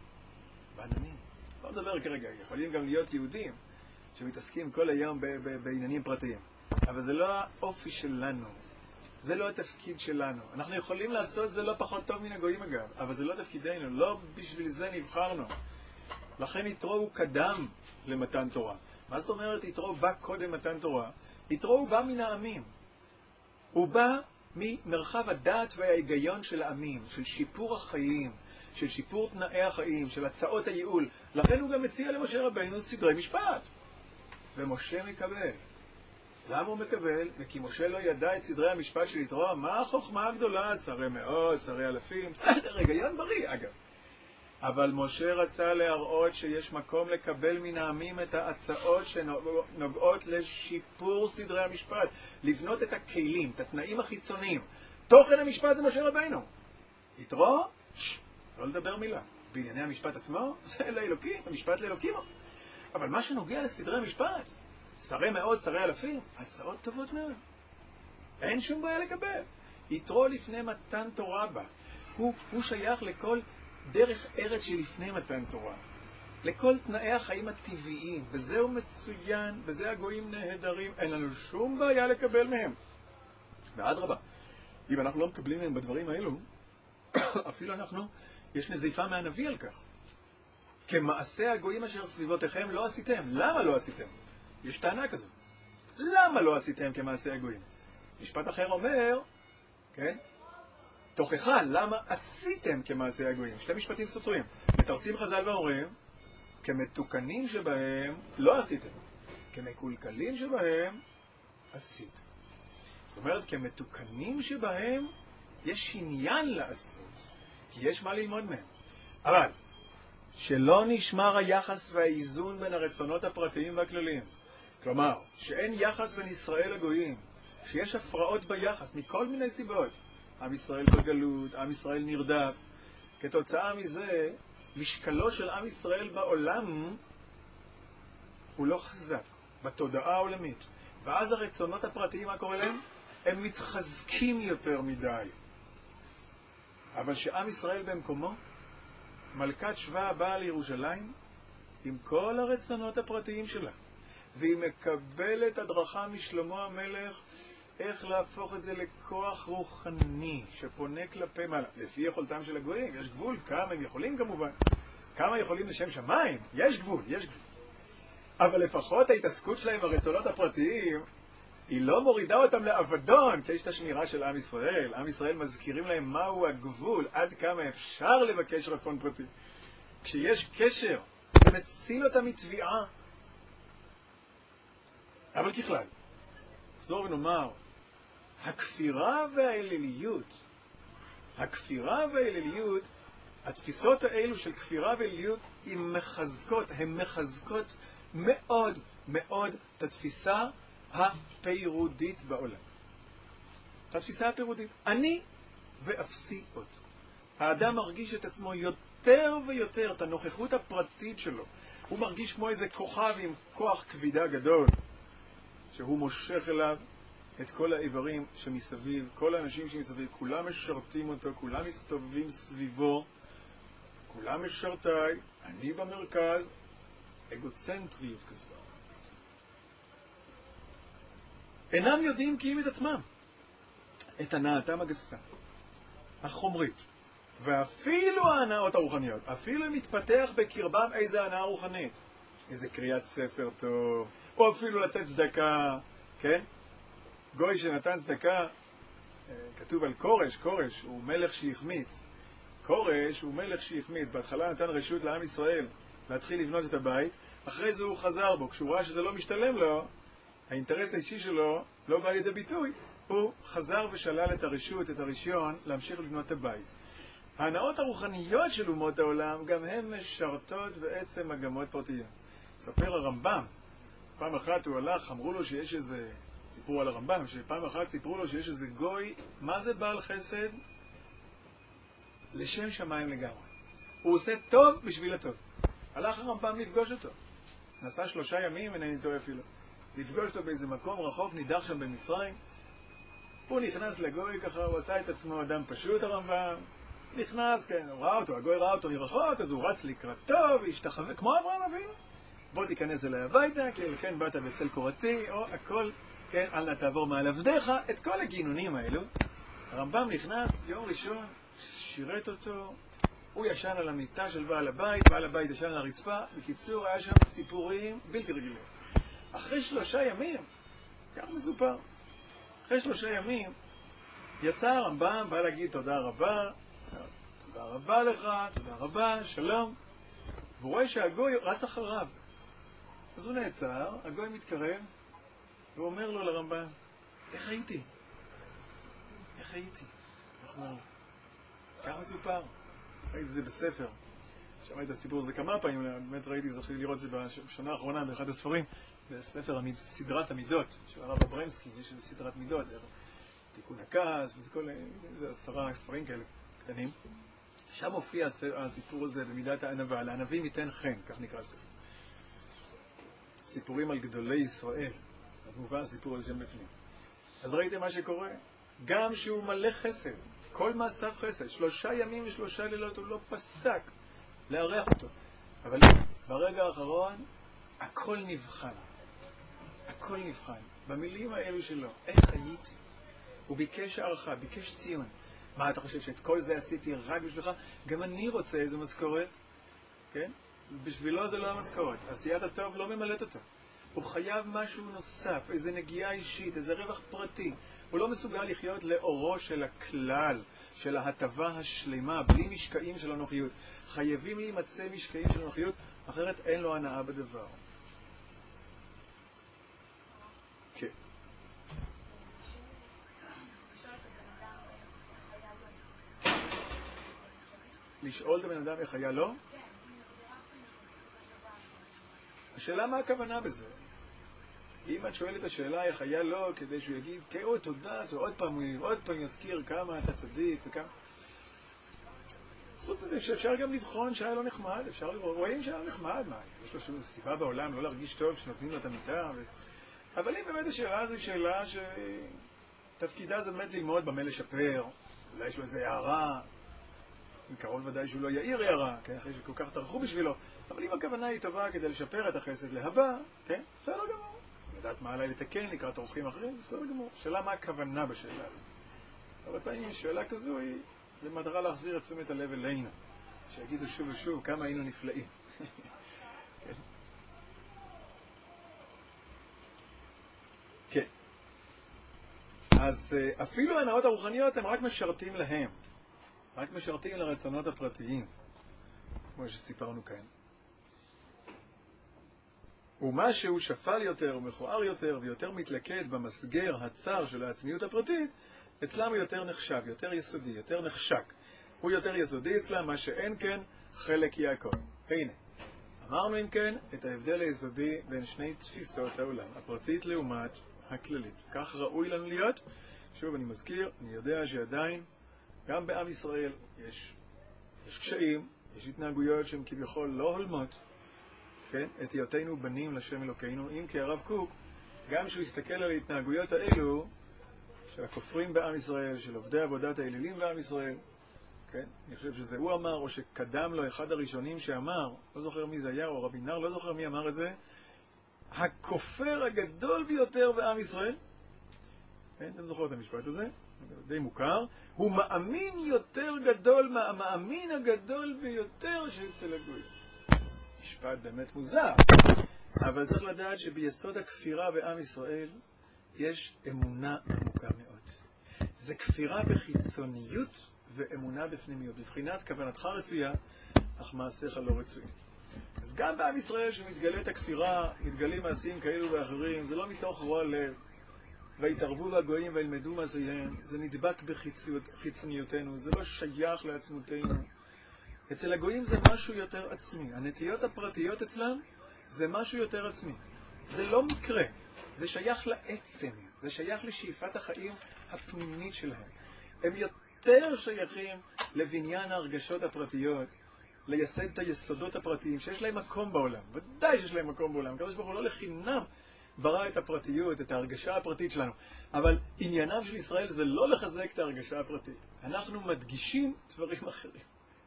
Speaker 1: לא מדבר כרגע, יכולים גם להיות יהודים שמתעסקים כל היום בעניינים פרטיים. אבל זה לא האופי שלנו. זה לא התפקיד שלנו. אנחנו יכולים לעשות זה לא פחות טוב מן הגויים אגב, אבל זה לא תפקידנו, לא בשביל זה נבחרנו. לכן יתרו הוא קדם למתן תורה. מה זאת אומרת יתרו בא קודם מתן תורה? יתרו הוא בא מן העמים. הוא בא ממרחב הדעת וההיגיון של העמים, של שיפור החיים, של שיפור תנאי החיים, של הצעות הייעול. לכן הוא גם מציע למשה רבינו סדרי משפט. ומשה מקבל. למה הוא מקבל? וכי משה לא ידע את סדרי המשפט של יתרו. מה החוכמה הגדולה? שרי מאות, שרי אלפים. בסדר, היגיון בריא, אגב. אבל משה רצה להראות שיש מקום לקבל מן העמים את ההצעות שנוגעות לשיפור סדרי המשפט. לבנות את הכלים, את התנאים החיצוניים. תוכן המשפט זה משה רבינו. יתרו, לא לדבר מילה. בענייני המשפט עצמו, זה לאלוקים, המשפט לאלוקים. אבל מה שנוגע לסדרי משפט, שרי מאות, שרי אלפים, הצעות טובות מאוד. אין שום בעיה לקבל. יתרו לפני מתן תורה בה. הוא שייך לכל דרך ארץ שלפני מתן תורה, לכל תנאי החיים הטבעיים, וזהו מצוין, וזה הגויים נהדרים, אין לנו שום בעיה לקבל מהם. ואדרבה, אם אנחנו לא מקבלים מהם בדברים האלו, אפילו יש נזיפה מהנביא על כך. כמעשה הגויים אשר סביבותיכם לא עשיתם. למה לא עשיתם? יש טענה כזו. למה לא עשיתם כמעשה הגויים? משפט אחר אומר, כן? תוכחה, למה עשיתם כמעשה הגויים? שתי משפטים סותרים. מתרצים חז"ל ואומרים, כמתוקנים שבהם לא עשיתם. כמקולקלים שבהם עשיתם. זאת אומרת, כמתוקנים שבהם יש עניין לעשות. כי יש מה ללמוד מהם. אבל, שלא נשמר היחס והאיזון בין הרצונות הפרטיים והכלליים. כלומר, שאין יחס בין ישראל לגויים, שיש הפרעות ביחס מכל מיני סיבות. עם ישראל בגלות, עם ישראל נרדף. כתוצאה מזה, משקלו של עם ישראל בעולם הוא לא חזק, בתודעה העולמית. ואז הרצונות הפרטיים, מה קורה להם? הם מתחזקים יותר מדי. אבל שעם ישראל במקומו, מלכת שבא באה לירושלים עם כל הרצונות הפרטיים שלה, והיא מקבלת הדרכה משלמה המלך איך להפוך את זה לכוח רוחני שפונה כלפי מעלה. לפי יכולתם של הגויים, יש גבול, כמה הם יכולים כמובן, כמה יכולים לשם שמיים, יש גבול, יש גבול. אבל לפחות ההתעסקות שלהם ברצונות הפרטיים, היא לא מורידה אותם לאבדון, כי יש את השמירה של עם ישראל. עם ישראל מזכירים להם מהו הגבול, עד כמה אפשר לבקש רצון פרטי. כשיש קשר, זה מציל אותם מתביעה. אבל ככלל, נחזור ונאמר, הכפירה והאליליות, התפיסות האלו של כפירה ואליליות, הן מחזקות מאוד מאוד את התפיסה הפירודית בעולם. התפיסה הפירודית, אני ואפסי עוד. האדם מרגיש את עצמו יותר ויותר, את הנוכחות הפרטית שלו. הוא מרגיש כמו איזה כוכב עם כוח כבידה גדול, שהוא מושך אליו את כל האיברים שמסביב, כל האנשים שמסביב, כולם משרתים אותו, כולם מסתובבים סביבו, כולם משרתיי, אני במרכז, אגוצנטריות כזו. אינם יודעים כי אם את עצמם, את הנאתם הגסה, החומרית, ואפילו ההנאות הרוחניות, אפילו מתפתח בקרבם איזה הנאה רוחנית, איזה קריאת ספר טוב, או אפילו לתת צדקה, כן? גוי שנתן צדקה, כתוב על קורש הוא מלך שהחמיץ. קורש הוא מלך שהחמיץ, בהתחלה נתן רשות לעם ישראל להתחיל לבנות את הבית, אחרי זה הוא חזר בו, כשהוא ראה שזה לא משתלם לו, האינטרס האישי שלו לא בא לידי ביטוי, הוא חזר ושלל את הרשות, את הרישיון, להמשיך לבנות את הבית. ההנאות הרוחניות של אומות העולם, גם הן משרתות בעצם מגמות פרטיות. ספר הרמב"ם, פעם אחת הוא הלך, אמרו לו שיש איזה, סיפור על הרמב"ם, שפעם אחת סיפרו לו שיש איזה גוי, מה זה בעל חסד? לשם שמיים לגמרי. הוא עושה טוב בשביל הטוב. הלך הרמב"ם לפגוש אותו. נסע 3 ימים, אינני טועה אפילו. לפגוש אותו באיזה מקום רחוק, נידח שם במצרים. הוא נכנס לגוי ככה, הוא עשה את עצמו אדם פשוט הרמב"ם. נכנס, כן, הוא ראה אותו, הגוי ראה אותו מרחוק, אז הוא רץ לקראתו והשתחווה, כמו אברהם אבינו. בוא תיכנס אליי הביתה, כן, באת בצל קורתי, או הכל, כן, אל נא תעבור מעל עבדיך, את כל הגינונים האלו. הרמב"ם נכנס, יום ראשון, שירת אותו, הוא ישן על המיטה של בעל הבית ישן על הרצפה, בקיצור, היה שם סיפורים בלתי רגילים. אחרי 3 ימים, כך מסופר, אחרי 3 ימים, יצא הרמב"ם, בא להגיד תודה רבה לך, תודה רבה, שלום, והוא רואה שהגוי רץ אחריו. אז הוא נעצר, הגוי מתקרב, והוא אומר לו לרמב"ם, איך הייתי? כך מסופר. ראיתי את זה בספר. שמעתי את הסיפור הזה כמה פעמים, באמת זכיתי לראות את זה בשנה האחרונה באחד הספרים, בספר סדרת המידות, של הרב אברמסקי, יש איזו סדרת מידות, תיקון הכעס, וזה 10 ספרים כאלה קטנים. שם מופיע הסיפור הזה במידת הענווה, לענבים ייתן חן, כך נקרא הספר. סיפורים על גדולי ישראל, אז מובן הסיפור הזה שם בפנים. אז ראיתם מה שקורה? גם שהוא מלא חסד, כל מעשיו חסד. 3 ימים ו3 לילות הוא לא פסק לארח אותו. אבל ברגע האחרון הכל נבחן. הכל נבחן. במילים האלו שלו, איך הייתי? הוא ביקש הערכה, ביקש ציון. מה אתה חושב שאת כל זה עשיתי רק בשבילך? גם אני רוצה איזו משכורת. כן? בשבילו זה לא המשכורת. עשיית הטוב לא ממלאת אותו. הוא חייב משהו נוסף, איזו נגיעה אישית, איזה רווח פרטי. הוא לא מסוגל לחיות לאורו של הכלל, של ההטבה השלמה, בלי משקעים של הנוחיות. חייבים להימצא משקעים של הנוחיות, אחרת אין לו הנאה בדבר. כן. לשאול את הבן אדם איך היה לו? השאלה מה הכוונה בזה? אם את שואלת את השאלה איך היה לו, כדי שהוא יגיד, תודה, עוד פעם יזכיר כמה אתה צדיק וכמה... חוץ מזה שאפשר גם לבחון שהיה לו נחמד, אפשר לראות, רואים שהיה לו נחמד, מה? יש לו שום סיבה בעולם לא להרגיש טוב שנותנים לו את המיטה, אבל אם באמת השאלה הזו היא שאלה שתפקידה זה באמת ללמוד במה לשפר, אולי יש לו איזו הערה, מקרוב ודאי שהוא לא יעיר הערה, כן? אחרי שכל כך תרחו בשבילו, אבל אם הכוונה היא טובה כדי לשפר את החסד להבא, כן? בסדר גמור. לדעת מה עליי לתקן לקראת אורחים אחרים, בסדר גמור. שאלה מה הכוונה בשאלה הזו. אבל פעמים שאלה כזו היא במטרה להחזיר את תשומת הלב אלינו. שיגידו שוב ושוב כמה היינו נפלאים. כן. כן. אז אפילו ההנאות הרוחניות הם רק משרתים להם. רק משרתים לרצונות הפרטיים. כמו שסיפרנו כאן. ומשהו שפל יותר ומכוער יותר ויותר מתלכד במסגר הצר של העצמיות הפרטית, אצלם הוא יותר נחשב, יותר יסודי, יותר נחשק. הוא יותר יסודי אצלם, מה שאין כן חלק יעקב. הנה, אמרנו אם כן את ההבדל היסודי בין שני תפיסות העולם, הפרטית לעומת הכללית. כך ראוי לנו להיות. שוב אני מזכיר, אני יודע שעדיין גם בעם ישראל יש קשיים, יש התנהגויות שהן כביכול לא הולמות, כן? את היותנו בנים לשם אלוקינו. אם כי הרב קוק, גם שהוא הסתכל על ההתנהגויות האלו של הכופרים בעם ישראל, של עובדי עבודת האלילים בעם ישראל, כן? אני חושב שזה הוא אמר, או שקדם לו אחד הראשונים שאמר, לא זוכר מי זה היה, או רבי נר, לא זוכר מי אמר את זה, הכופר הגדול ביותר בעם ישראל, כן? אתם זוכרים את המשפט הזה? די מוכר. הוא מאמין יותר גדול, המאמין הגדול ביותר שאצל הגויים. משפט באמת מוזר, אבל צריך לדעת שביסוד הכפירה בעם ישראל יש אמונה עמוקה מאוד. זה כפירה בחיצוניות ואמונה בפנימיות. בבחינת כוונתך רצויה, אך מעשיך לא רצויים. אז גם בעם ישראל שמתגלית הכפירה, מתגלים מעשים כאלו ואחרים, זה לא מתוך רוע לב. והתערבו והגויים וילמדו מעשיהם, זה נדבק בחיצוניותנו, זה לא שייך לעצמותנו. אצל הגויים זה משהו יותר עצמי. הנטיות הפרטיות אצלם זה משהו יותר עצמי. זה לא מקרה, זה שייך לעצם, זה שייך לשאיפת החיים הפנימית שלהם. הם יותר שייכים לבניין ההרגשות הפרטיות, לייסד את היסודות הפרטיים שיש להם מקום בעולם. ודאי שיש להם מקום בעולם. הקדוש ברוך הוא לא לחינם ברא את הפרטיות, את ההרגשה הפרטית שלנו. אבל עניינם של ישראל זה לא לחזק את ההרגשה הפרטית. אנחנו מדגישים דברים אחרים.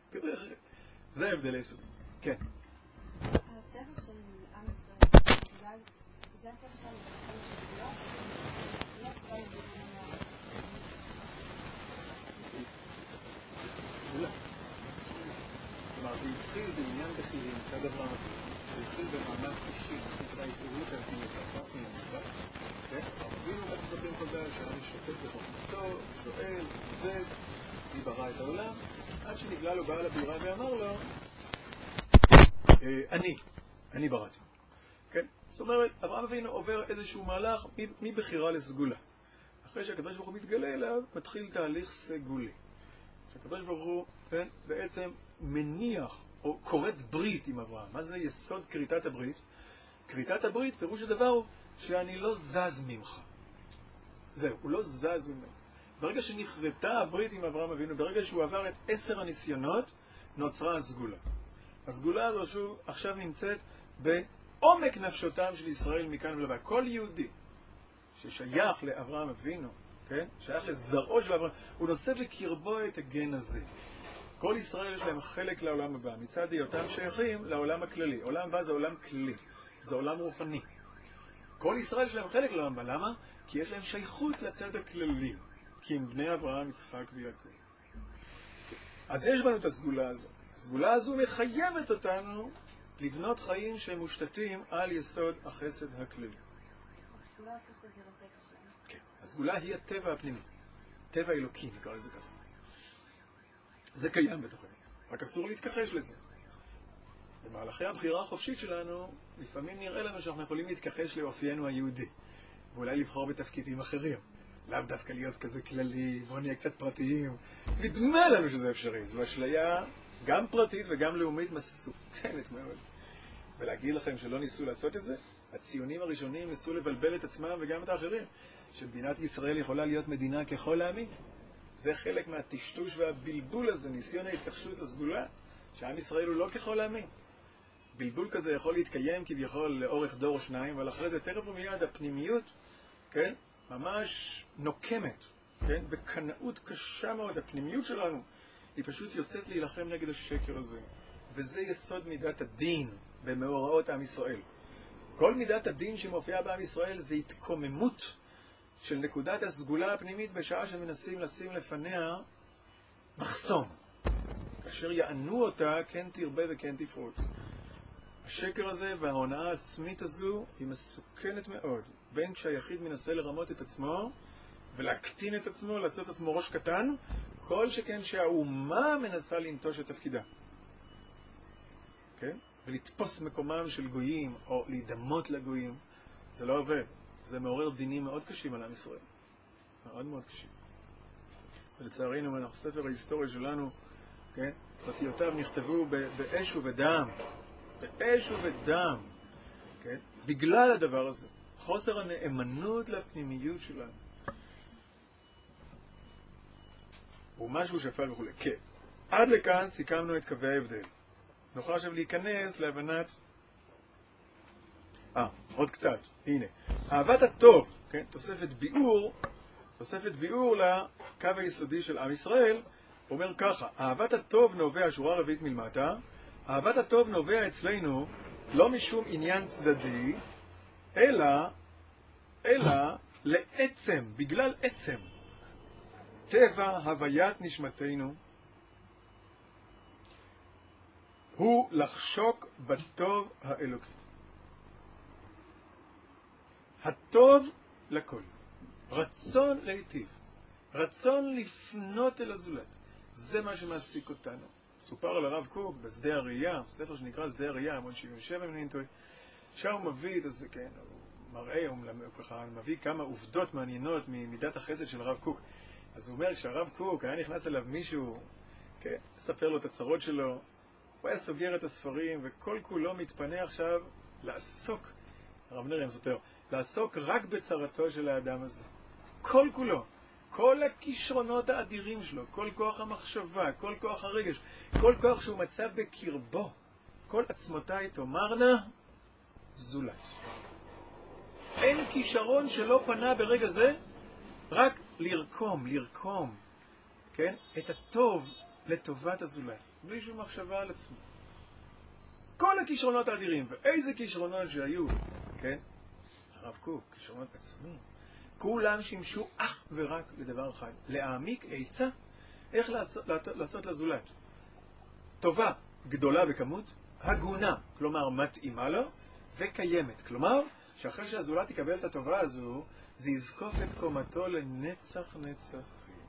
Speaker 1: זה ההבדל היסודי. כן.
Speaker 2: הטבע של עם ישראל, זה הטבע של סגולה? לא יכול להיות
Speaker 1: סגולה. כלומר, זה התחיל בעניין בחירים, מצד אברהם. זה התחיל במאמץ אישי, נקרא התעוררות על פי מטרה, כן? אבינו איך מספרים חז"ל, שהיה משתתף בחוכמתו, שואל, עובד, מי ברא את העולם, עד שנגלה לו בעל הבירה ואמר לו, אני בראתי. כן? זאת אומרת, אברהם אבינו עובר איזשהו מהלך מבחירה לסגולה. אחרי שהקדוש ברוך הוא מתגלה אליו, מתחיל תהליך סגולי. שהקדוש ברוך הוא, כן, בעצם מניח או כורת ברית עם אברהם. מה זה יסוד כריתת הברית? כריתת הברית, פירוש הדבר הוא שאני לא זז ממך. זהו, הוא לא זז ממך. ברגע שנכרתה הברית עם אברהם אבינו, ברגע שהוא עבר את 10 הניסיונות, נוצרה הסגולה. הסגולה הזו שוב עכשיו נמצאת בעומק נפשותם של ישראל מכאן ולבא. כל יהודי ששייך לאברהם אבינו, כן? שייך לזרעו של אברהם. הוא נושא בקרבו את הגן הזה. כל ישראל יש להם חלק לעולם הבא, מצד היותם שייכים לעולם הכללי. עולם הבא זה עולם כללי, זה עולם רוחני. כל ישראל יש להם חלק לעולם הבא, למה? כי יש להם שייכות לצד הכללי, כי הם בני אברהם, יצחק ויעקב. אז יש בנו את הסגולה הזו. הסגולה הזו מחייבת אותנו לבנות חיים שהם מושתתים על יסוד החסד הכללי.
Speaker 2: הסגולה הופכת את זה לטבע שלנו.
Speaker 1: כן, הסגולה היא הטבע הפנימי, טבע אלוקי, נקרא לזה ככה. זה קיים בתוכנו, רק אסור להתכחש לזה. במהלכי הבחירה החופשית שלנו, לפעמים נראה לנו שאנחנו יכולים להתכחש לאופיינו היהודי, ואולי לבחור בתפקידים אחרים. לאו דווקא להיות כזה כללי, בוא נהיה קצת פרטיים. נדמה לנו שזה אפשרי. זו אשליה גם פרטית וגם לאומית מסוכנת מאוד. ולהגיד לכם שלא ניסו לעשות את זה, הציונים הראשונים ניסו לבלבל את עצמם וגם את האחרים, שמדינת ישראל יכולה להיות מדינה ככל העמים. זה חלק מהטשטוש והבלבול הזה, ניסיון ההתכחשות לסגולה, שעם ישראל הוא לא ככל העמים. בלבול כזה יכול להתקיים כביכול לאורך דור או שניים, אבל אחרי זה תכף ומיד הפנימיות, כן, ממש נוקמת, כן, בקנאות קשה מאוד. הפנימיות שלנו היא פשוט יוצאת להילחם נגד השקר הזה. וזה יסוד מידת הדין במאורעות עם ישראל. כל מידת הדין שמופיעה בעם ישראל זה התקוממות של נקודת הסגולה הפנימית בשעה שמנסים לשים לפניה מחסום. כאשר יענו אותה, כן תרבה וכן תפרוץ. השקר הזה וההונאה העצמית הזו היא מסוכנת מאוד. בין כשהיחיד מנסה לרמות את עצמו ולהקטין את עצמו, לעשות את עצמו ראש קטן, כל שכן שהאומה מנסה לנטוש את תפקידה. כן? ולתפוס מקומם של גויים או להידמות לגויים, זה לא עובד. זה מעורר דינים מאוד קשים על עם ישראל. מאוד מאוד קשים. ולצערנו, אנחנו ספר ההיסטוריה שלנו, כן? אותיותיו נכתבו באש ובדם. באש ובדם. כן? בגלל הדבר הזה. חוסר הנאמנות לפנימיות שלנו. ומשהו שפל וכו'. כן. עד לכאן סיכמנו את קווי ההבדל. נוכל עכשיו להיכנס להבנת... עוד קצת. הנה. אהבת הטוב, כן? תוספת ביאור לקו היסודי של עם ישראל, אומר ככה, אהבת הטוב נובע, שורה רביעית מלמטה, אהבת הטוב נובע אצלנו לא משום עניין צדדי, אלא לעצם, בגלל עצם, טבע הוויית נשמתנו, הוא לחשוק בטוב האלוקי. הטוב לכל. רצון להיטיב. רצון לפנות אל הזולת. זה מה שמעסיק אותנו. סופר על הרב קוק בשדה הראייה, ספר שנקרא שדה הראייה, עמוד 77 אם אני טועה. שם הוא מביא את זה, כן, הוא מראה, הוא מביא כמה עובדות מעניינות ממידת החסד של הרב קוק. אז הוא אומר, כשהרב קוק היה נכנס אליו מישהו, כן, ספר לו את הצרות שלו, הוא היה סוגר את הספרים, וכל כולו מתפנה עכשיו לעסוק, הרב נריה מספר, לעסוק רק בצרתו של האדם הזה. כל כולו. כל הכישרונות האדירים שלו, כל כוח המחשבה, כל כוח הרגש, כל כוח שהוא מצא בקרבו, כל עצמותיי תאמרנה זולת. אין כישרון שלא פנה ברגע זה, רק לרקום, כן? את הטוב לטובת הזולת, בלי שום מחשבה על עצמו. כל הכישרונות האדירים, ואיזה כישרונות שהיו, כן? הרב קוק, כישרונות עצומים. כולם שימשו אך ורק לדבר אחד, להעמיק עצה איך לעשות לזולת. טובה, גדולה בכמות, הגונה, כלומר מתאימה לו, וקיימת, כלומר שאחרי שהזולת יקבל את הטובה הזו, זה יזקוף את קומתו לנצח נצחים.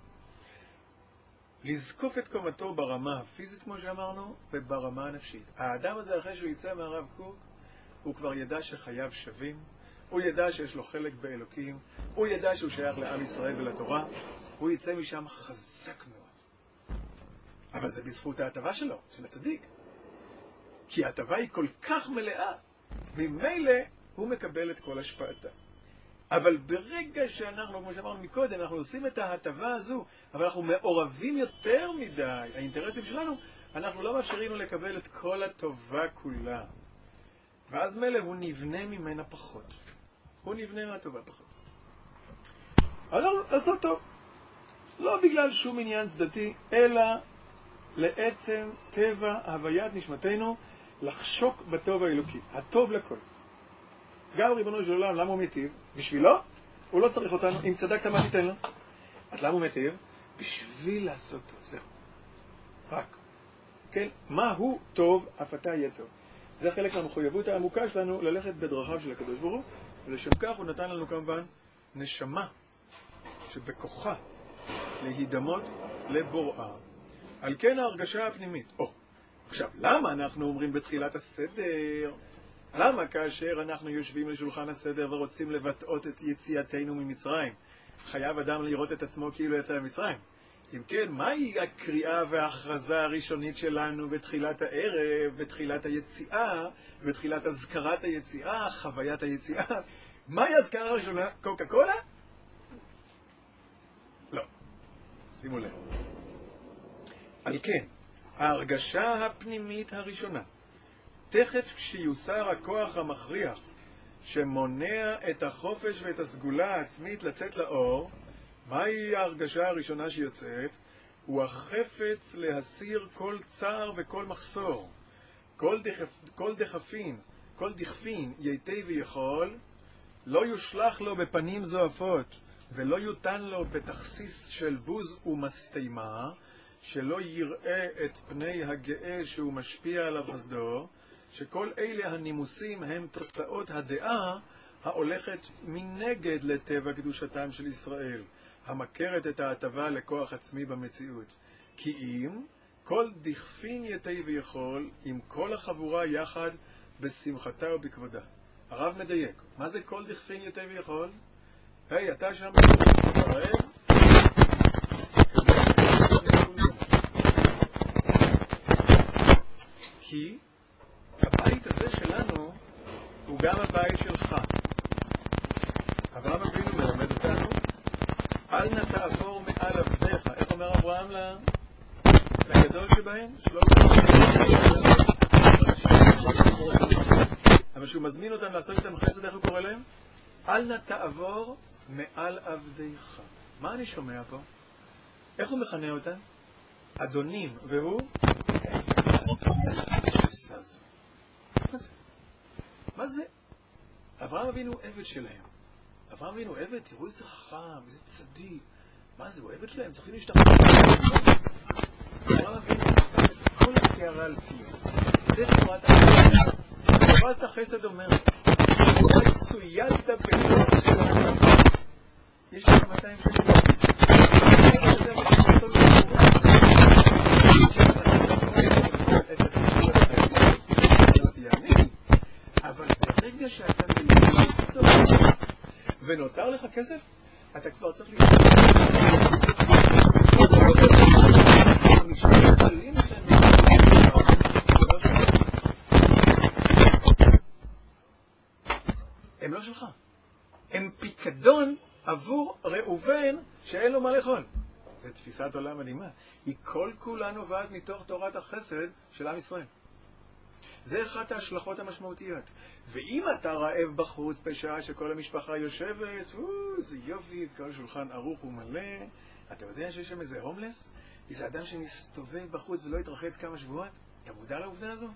Speaker 1: לזקוף את קומתו ברמה הפיזית, כמו שאמרנו, וברמה הנפשית. האדם הזה, אחרי שהוא יצא מהרב קוק, הוא כבר ידע שחייו שווים, הוא ידע שיש לו חלק באלוקים, הוא ידע שהוא שייך לעם ישראל ולתורה, הוא יצא משם חזק מאוד. אבל זה בזכות ההטבה שלו, של הצדיק. כי ההטבה היא כל כך מלאה, ממילא הוא מקבל את כל השפעתה. אבל ברגע שאנחנו, כמו שאמרנו מקודם, אנחנו עושים את ההטבה הזו, אבל אנחנו מעורבים יותר מדי, האינטרסים שלנו, אנחנו לא מאפשרים לקבל את כל הטובה כולה. ואז מלא הוא נבנה ממנה פחות. הוא נבנה מהטובה פחות. אז לעשות טוב. לא בגלל שום עניין צדדי, אלא לעצם טבע הוויית נשמתנו לחשוק בטוב האלוקי, הטוב לכל. גם ריבונו של עולם, למה הוא מיטיב? בשבילו? הוא לא צריך אותנו, אם צדקת מה תיתן לו. אז למה הוא מיטיב? בשביל לעשות טוב, זהו. רק. כן? מה הוא טוב, אף אתה יהיה טוב. זה חלק מהמחויבות העמוקה שלנו ללכת בדרכיו של הקדוש ברוך הוא, ולשם כך הוא נתן לנו כמובן נשמה שבכוחה להידמות לבוראה. על כן ההרגשה הפנימית. עכשיו, למה אנחנו אומרים בתחילת הסדר? למה כאשר אנחנו יושבים לשולחן הסדר ורוצים לבטאות את יציאתנו ממצרים, חייב אדם לראות את עצמו כאילו יצא ממצרים? אם כן, מהי הקריאה וההכרזה הראשונית שלנו בתחילת הערב, בתחילת היציאה, בתחילת הזכרת היציאה, חוויית היציאה? מהי הזכרה הראשונה? קוקה קולה? לא. שימו לב. על כן, ההרגשה הפנימית הראשונה, תכף כשיוסר הכוח המכריח שמונע את החופש ואת הסגולה העצמית לצאת לאור, מהי ההרגשה הראשונה שיוצאת? הוא החפץ להסיר כל צער וכל מחסור. כל דחפין ייתי ויכול, לא יושלח לו בפנים זועפות, ולא יותן לו בתכסיס של בוז ומסתימה, שלא יראה את פני הגאה שהוא משפיע עליו חסדו, שכל אלה הנימוסים הם תוצאות הדעה ההולכת מנגד לטבע קדושתם של ישראל, המכרת את ההטבה לכוח עצמי במציאות. כי אם כל דכפין יתי ויכול, עם כל החבורה יחד בשמחתה ובכבודה. הרב מדייק, מה זה כל דכפין יתי ויכול? היי, אתה שם הרב? כי הבית הזה שלנו הוא גם הבית שלך. אברהם אבינו מלמד אותנו, אל נא תעבור מעל עבדיך. איך אומר אברהם לגדול שבהם? אבל שהוא מזמין אותם לעשות איתם חסד, איך הוא קורא להם? אל נא תעבור מעל עבדיך. מה אני שומע פה? איך הוא מכנה אותם? אדונים, והוא? מה זה? אברהם אבינו עבד שלהם. אברהם אבינו עבד, תראו איזה חכם, איזה צדיק. מה זה, הוא עבד שלהם? צריכים להשתחרר. אברהם אבינו נפתח את כל הקערה על פיו. זה תורת החסד. תורת החסד אומרת, לא צוידת בלא שלנו. יש לך 200 שקל. אבל ברגע שאתה מלמד ונותר לך כסף, אתה כבר צריך להשתתף. המשתתלים שלנו הם לא שלך. הם פיקדון עבור ראובן שאין לו מה לאכול. זו תפיסת עולם מדהימה. היא כל כולה נובעת מתוך תורת החסד של עם ישראל. זה אחת ההשלכות המשמעותיות. ואם אתה רעב בחוץ בשעה שכל המשפחה יושבת, זה יופי, כל שולחן ערוך ומלא, אתה יודע שיש שם איזה הומלס? איזה אדם שמסתובב בחוץ ולא יתרחץ כמה שבועות? אתה מודע לעובדה הזו?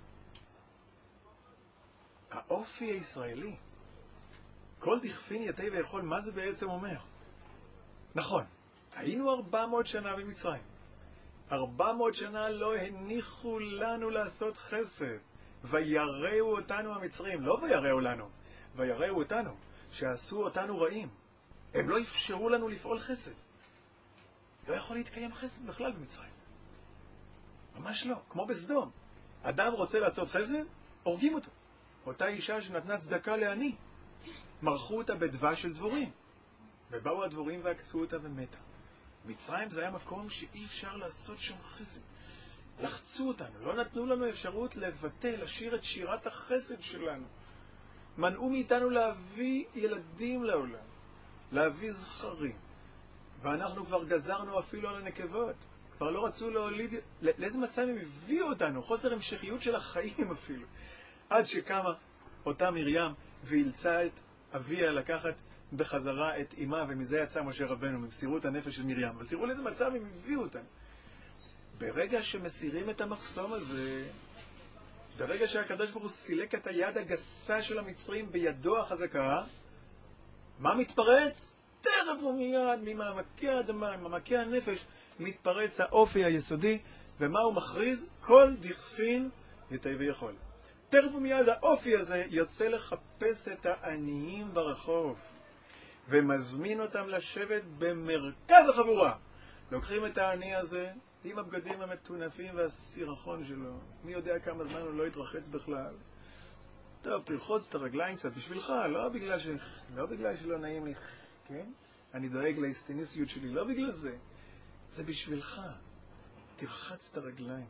Speaker 1: האופי הישראלי, כל דכפין יתי ויכול, מה זה בעצם אומר? נכון, היינו 400 שנה במצרים. 400 שנה לא הניחו לנו לעשות חסד. ויראו אותנו המצרים, לא ויראו לנו, ויראו אותנו, שעשו אותנו רעים. הם לא אפשרו לנו לפעול חסד. לא יכול להתקיים חסד בכלל במצרים. ממש לא, כמו בסדום. אדם רוצה לעשות חסד, הורגים אותו. אותה אישה שנתנה צדקה לעני, מרחו אותה בדבש של דבורים. ובאו הדבורים והקצו אותה ומתה. מצרים זה היה מקום שאי אפשר לעשות שם חסד. לחצו אותנו, לא נתנו לנו אפשרות לבטא, לשיר את שירת החסד שלנו. מנעו מאיתנו להביא ילדים לעולם, להביא זכרים. ואנחנו כבר גזרנו אפילו על הנקבות. כבר לא רצו להוליד, לאיזה מצב הם הביאו אותנו? חוסר המשכיות של החיים אפילו. עד שקמה אותה מרים ואילצה את אביה לקחת בחזרה את אימה, ומזה יצא משה רבנו, מבסירות הנפש של מרים. אבל תראו לאיזה מצב הם הביאו אותם. ברגע שמסירים את המחסום הזה, ברגע שהקדוש ברוך הוא סילק את היד הגסה של המצרים בידו החזקה, מה מתפרץ? תרף ומיד, ממעמקי האדמה, ממעמקי הנפש, מתפרץ האופי היסודי, ומה הוא מכריז? כל דכפין יתה ויכול. תרף ומיד האופי הזה יוצא לחפש את העניים ברחוב, ומזמין אותם לשבת במרכז החבורה. לוקחים את העני הזה עם הבגדים המטונפים והסירחון שלו. מי יודע כמה זמן הוא לא יתרחץ בכלל. טוב, תרחוץ את הרגליים קצת בשבילך, לא בגלל שלא נעים לי, כן? אני דואג להסטניסיות שלי, לא בגלל זה. זה בשבילך. תרחץ את הרגליים.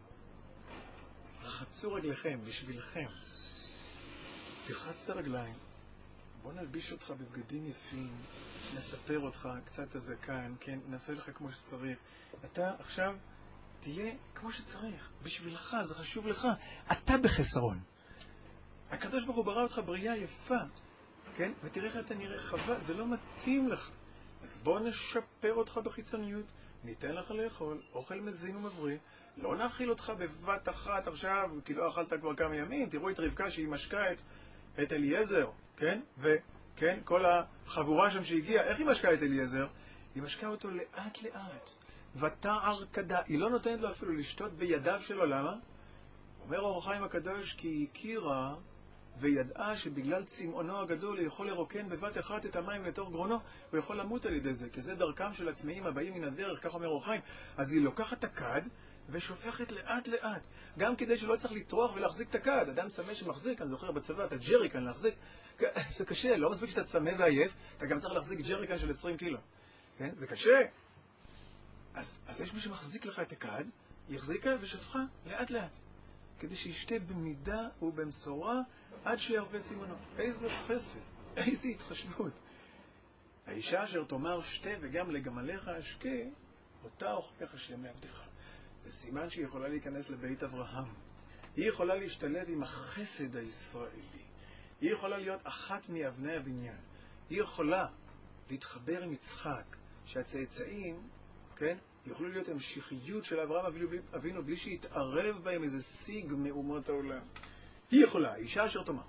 Speaker 1: רחצו רגליכם, בשבילכם. תרחץ את הרגליים. בוא נלביש אותך בבגדים יפים, נספר אותך קצת הזקן, כן? נעשה לך כמו שצריך. אתה עכשיו תהיה כמו שצריך. בשבילך, זה חשוב לך. אתה בחסרון. הקדוש ברוך הוא ברא אותך בריאה יפה, כן? ותראה איך אתה נראה חווה, זה לא מתאים לך. אז בוא נשפר אותך בחיצוניות, ניתן לך לאכול, אוכל מזין ומבריא, לא נאכיל אותך בבת אחת עכשיו, כי לא אכלת כבר כמה ימים. תראו את רבקה שהיא משקה את אליעזר, כן? וכן, כל החבורה שם שהגיעה, איך היא משקה את אליעזר? היא משקה אותו לאט לאט, ותער כדה. היא לא נותנת לו אפילו לשתות בידיו שלו, למה? אומר אור החיים הקדוש כי היא הכירה וידעה שבגלל צמאונו הגדול היא יכול לרוקן בבת אחת את המים לתוך גרונו, הוא יכול למות על ידי זה, כי זה דרכם של הצמאים הבאים מן הדרך, כך אומר אור החיים. אז היא לוקחת את הכד ושופכת לאט לאט, גם כדי שלא צריך לטרוח ולהחזיק את הכד. אדם צמא שמחזיק, אני זוכר בצבא, את הג'ריקן להחזיק, זה קשה, לא מספיק שאתה צמא ועייף, אתה גם צריך להחזיק ג'ריקן של 20 קילו. כן? זה קשה. אז יש מי שמחזיק לך את הכד, היא החזיקה ושפכה לאט לאט, כדי שישתה במידה ובמשורה עד שירווה צמאונו. איזה חסד, איזה התחשבות. האישה אשר תאמר שתה וגם לגמליך אשקה, אותה אוכיח השם לעבדך. זה סימן שהיא יכולה להיכנס לבית אברהם. היא יכולה להשתלב עם החסד הישראלי. היא יכולה להיות אחת מאבני הבניין. היא יכולה להתחבר עם יצחק, שהצאצאים, כן, יוכלו להיות המשכיות של אברהם אבינו בלי שיתערב בהם איזה סיג מאומות העולם. היא יכולה, האישה אשר תאמר.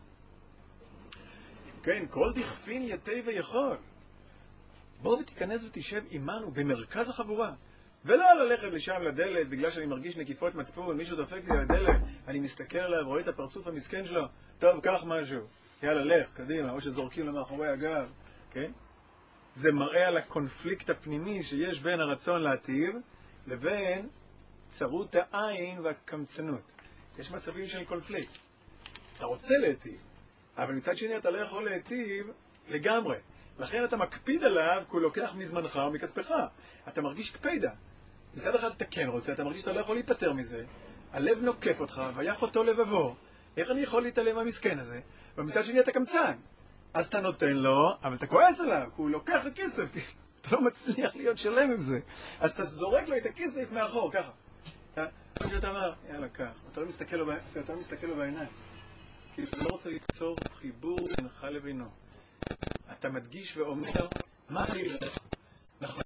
Speaker 1: כן, כל דכפין יתה ויכול. בוא ותיכנס ותשב עמנו במרכז החבורה. ולא ללכת לשם לדלת בגלל שאני מרגיש נקיפות מצפון, מישהו דופק לי על הדלת, אני מסתכל עליו, רואה את הפרצוף המסכן שלו, טוב, קח משהו, יאללה, לך, קדימה, או שזורקים לו מאחורי הגב, כן? זה מראה על הקונפליקט הפנימי שיש בין הרצון להטיב לבין צרות העין והקמצנות. יש מצבים של קונפליקט. אתה רוצה להטיב, אבל מצד שני אתה לא יכול להטיב לגמרי. לכן אתה מקפיד עליו, כי הוא לוקח מזמנך או מכספך. אתה מרגיש קפידה. מצד אחד אתה כן רוצה, אתה מרגיש שאתה לא יכול להיפטר מזה. הלב נוקף אותך, ויח אותו לבבו. איך אני יכול להתעלם מהמסכן הזה? ומצד שני אתה קמצן. אז אתה נותן לו, אבל אתה כועס עליו, כי הוא לוקח הכסף, כי אתה לא מצליח להיות שלם עם זה. אז אתה זורק לו את הכסף מאחור, ככה. אתה אומר, יאללה, כך. אתה לא מסתכל לו בעיניים. כי אתה לא רוצה ליצור חיבור בינך לבינו. אתה מדגיש ואומר, מה זה לך? נכון.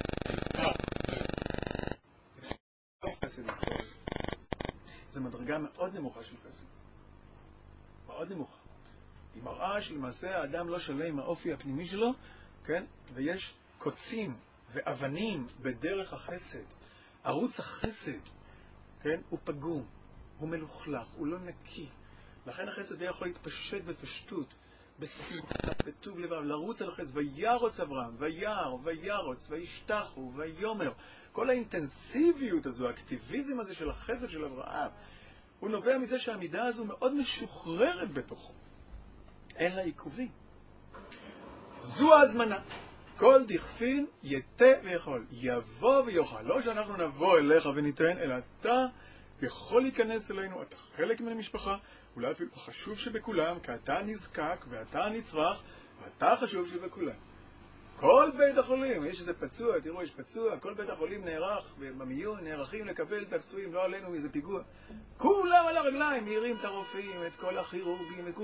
Speaker 1: חסד ישראל. זו מדרגה מאוד נמוכה של חסד. מאוד נמוכה. היא מראה שלמעשה האדם לא שלם עם האופי הפנימי שלו, כן? ויש קוצים ואבנים בדרך החסד. ערוץ החסד, כן? הוא פגום, הוא מלוכלך, הוא לא נקי. לכן החסד יכול להתפשט בפשטות, בשמחה, בטוב לבב, לרוץ על החסד, וירוץ אברהם, וירוץ, וישתחו, ויומר. כל האינטנסיביות הזו, האקטיביזם הזה של החסד של אברהם, הוא נובע מזה שהמידה הזו מאוד משוחררת בתוכו. אין לה עיכובים. זו ההזמנה. כל דכפין יתה ויכול. יבוא ויוכל. לא שאנחנו נבוא אליך וניתן, אלא אתה יכול להיכנס אלינו, אתה חלק מן המשפחה, אולי אפילו חשוב שבכולם, כי אתה נזקק ואתה נצרך, ואתה חשוב שבכולם. כל בית החולים, יש איזה פצוע, תראו, יש פצוע, כל בית החולים נערך, ובמיון נערכים לקבל את הפצועים, לא עלינו מאיזה פיגוע. כולם על הרגליים, מהירים את הרופאים, את כל הכירורגים, וכולם.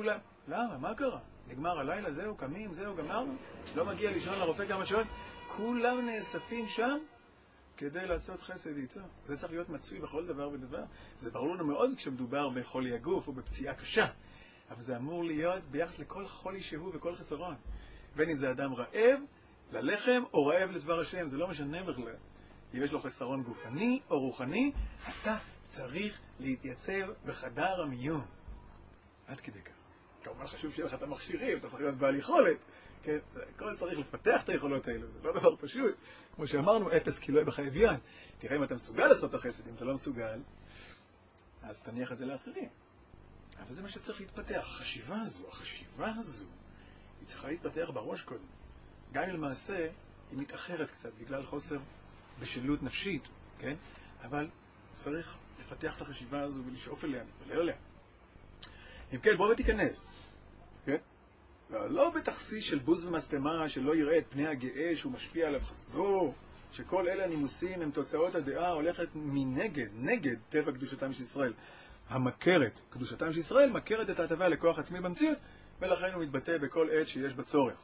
Speaker 1: למה? מה קרה? נגמר הלילה, זהו, קמים, זהו, גמרנו? לא מגיע לישון לרופא כמה שעות? כולם נאספים שם כדי לעשות חסד איתו. זה צריך להיות מצוי בכל דבר ודבר. זה ברור לנו מאוד כשמדובר בחולי הגוף או בפציעה קשה. אבל זה אמור להיות ביחס לכל חולי שהוא וכל חסרון. בין אם זה אדם רעב ללחם או רעב לדבר השם, זה לא משנה בכלל. אם יש לו חסרון גופני או רוחני, אתה צריך להתייצב בחדר המיון. עד כדי כך. כמובן חשוב שיהיה לך את המכשירים, אתה צריך להיות בעל יכולת. כן? הכל צריך לפתח את היכולות האלו, זה לא דבר פשוט. כמו שאמרנו, אפס כי לא יהיה בך אביין. תראה אם אתה מסוגל לעשות את החסד, אם אתה לא מסוגל, אז תניח את זה לאחרים. אבל זה מה שצריך להתפתח. החשיבה הזו, היא צריכה להתפתח בראש קודם. גם אם למעשה היא מתאחרת קצת בגלל חוסר בשלות נפשית, כן? אבל צריך לפתח את החשיבה הזו ולשאוף אליה, להתפלל עליה. אם כן, בוא ותיכנס. כן? לא בתכסיס של בוז ומסתמה, שלא יראה את פני הגאה שהוא משפיע עליו חסדו, שכל אלה הנימוסים הם תוצאות הדעה הולכת מנגד, נגד טבע קדושתם של ישראל. המכרת, קדושתם של ישראל, מכרת את ההטבה לכוח עצמי במציאות, ולכן הוא מתבטא בכל עת שיש בצורך.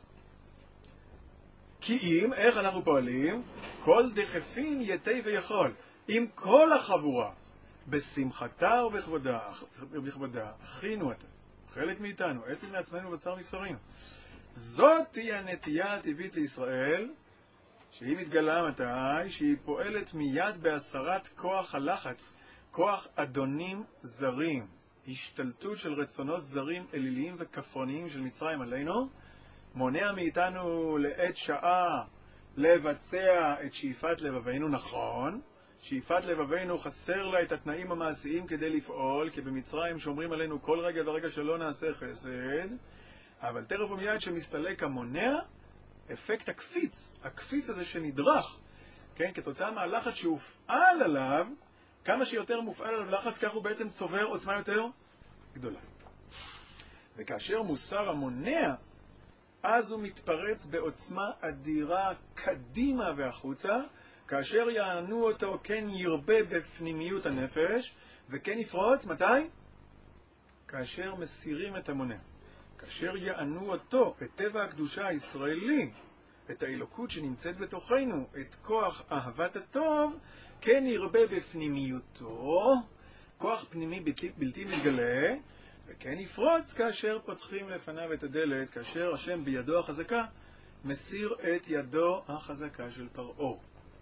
Speaker 1: כי אם, איך אנחנו פועלים? כל דחפין יתי ויכול. אם כל החבורה, בשמחתה ובכבודה, אחינו אתה, חלק מאיתנו, עצם מעצמנו בשר מבשרים. זאת תהיה הנטייה הטבעית לישראל, שהיא מתגלה מתי? שהיא פועלת מיד בהסרת כוח הלחץ, כוח אדונים זרים, השתלטות של רצונות זרים אליליים וכפרוניים של מצרים עלינו, מונע מאיתנו לעת שעה לבצע את שאיפת לבבינו. נכון, שאיפת לבבינו חסר לה את התנאים המעשיים כדי לפעול, כי במצרים שומרים עלינו כל רגע ורגע שלא נעשה חסד, אבל תכף ומיד שמסתלק המונע, אפקט הקפיץ הזה שנדרך, כן, כתוצאה מהלחץ שהופעל עליו, כמה שיותר מופעל עליו לחץ, כך הוא בעצם צובר עוצמה יותר גדולה. וכאשר מוסר המונע, אז הוא מתפרץ בעוצמה אדירה קדימה והחוצה, כאשר יענו אותו כן ירבה בפנימיות הנפש, וכן יפרוץ, מתי? כאשר מסירים את המונע. כאשר יענו אותו, את טבע הקדושה הישראלי, את האלוקות שנמצאת בתוכנו, את כוח אהבת הטוב, כן ירבה בפנימיותו, כוח פנימי בלתי מתגלה, וכן יפרוץ כאשר פותחים לפניו את הדלת, כאשר השם בידו החזקה מסיר את ידו החזקה של פרעה.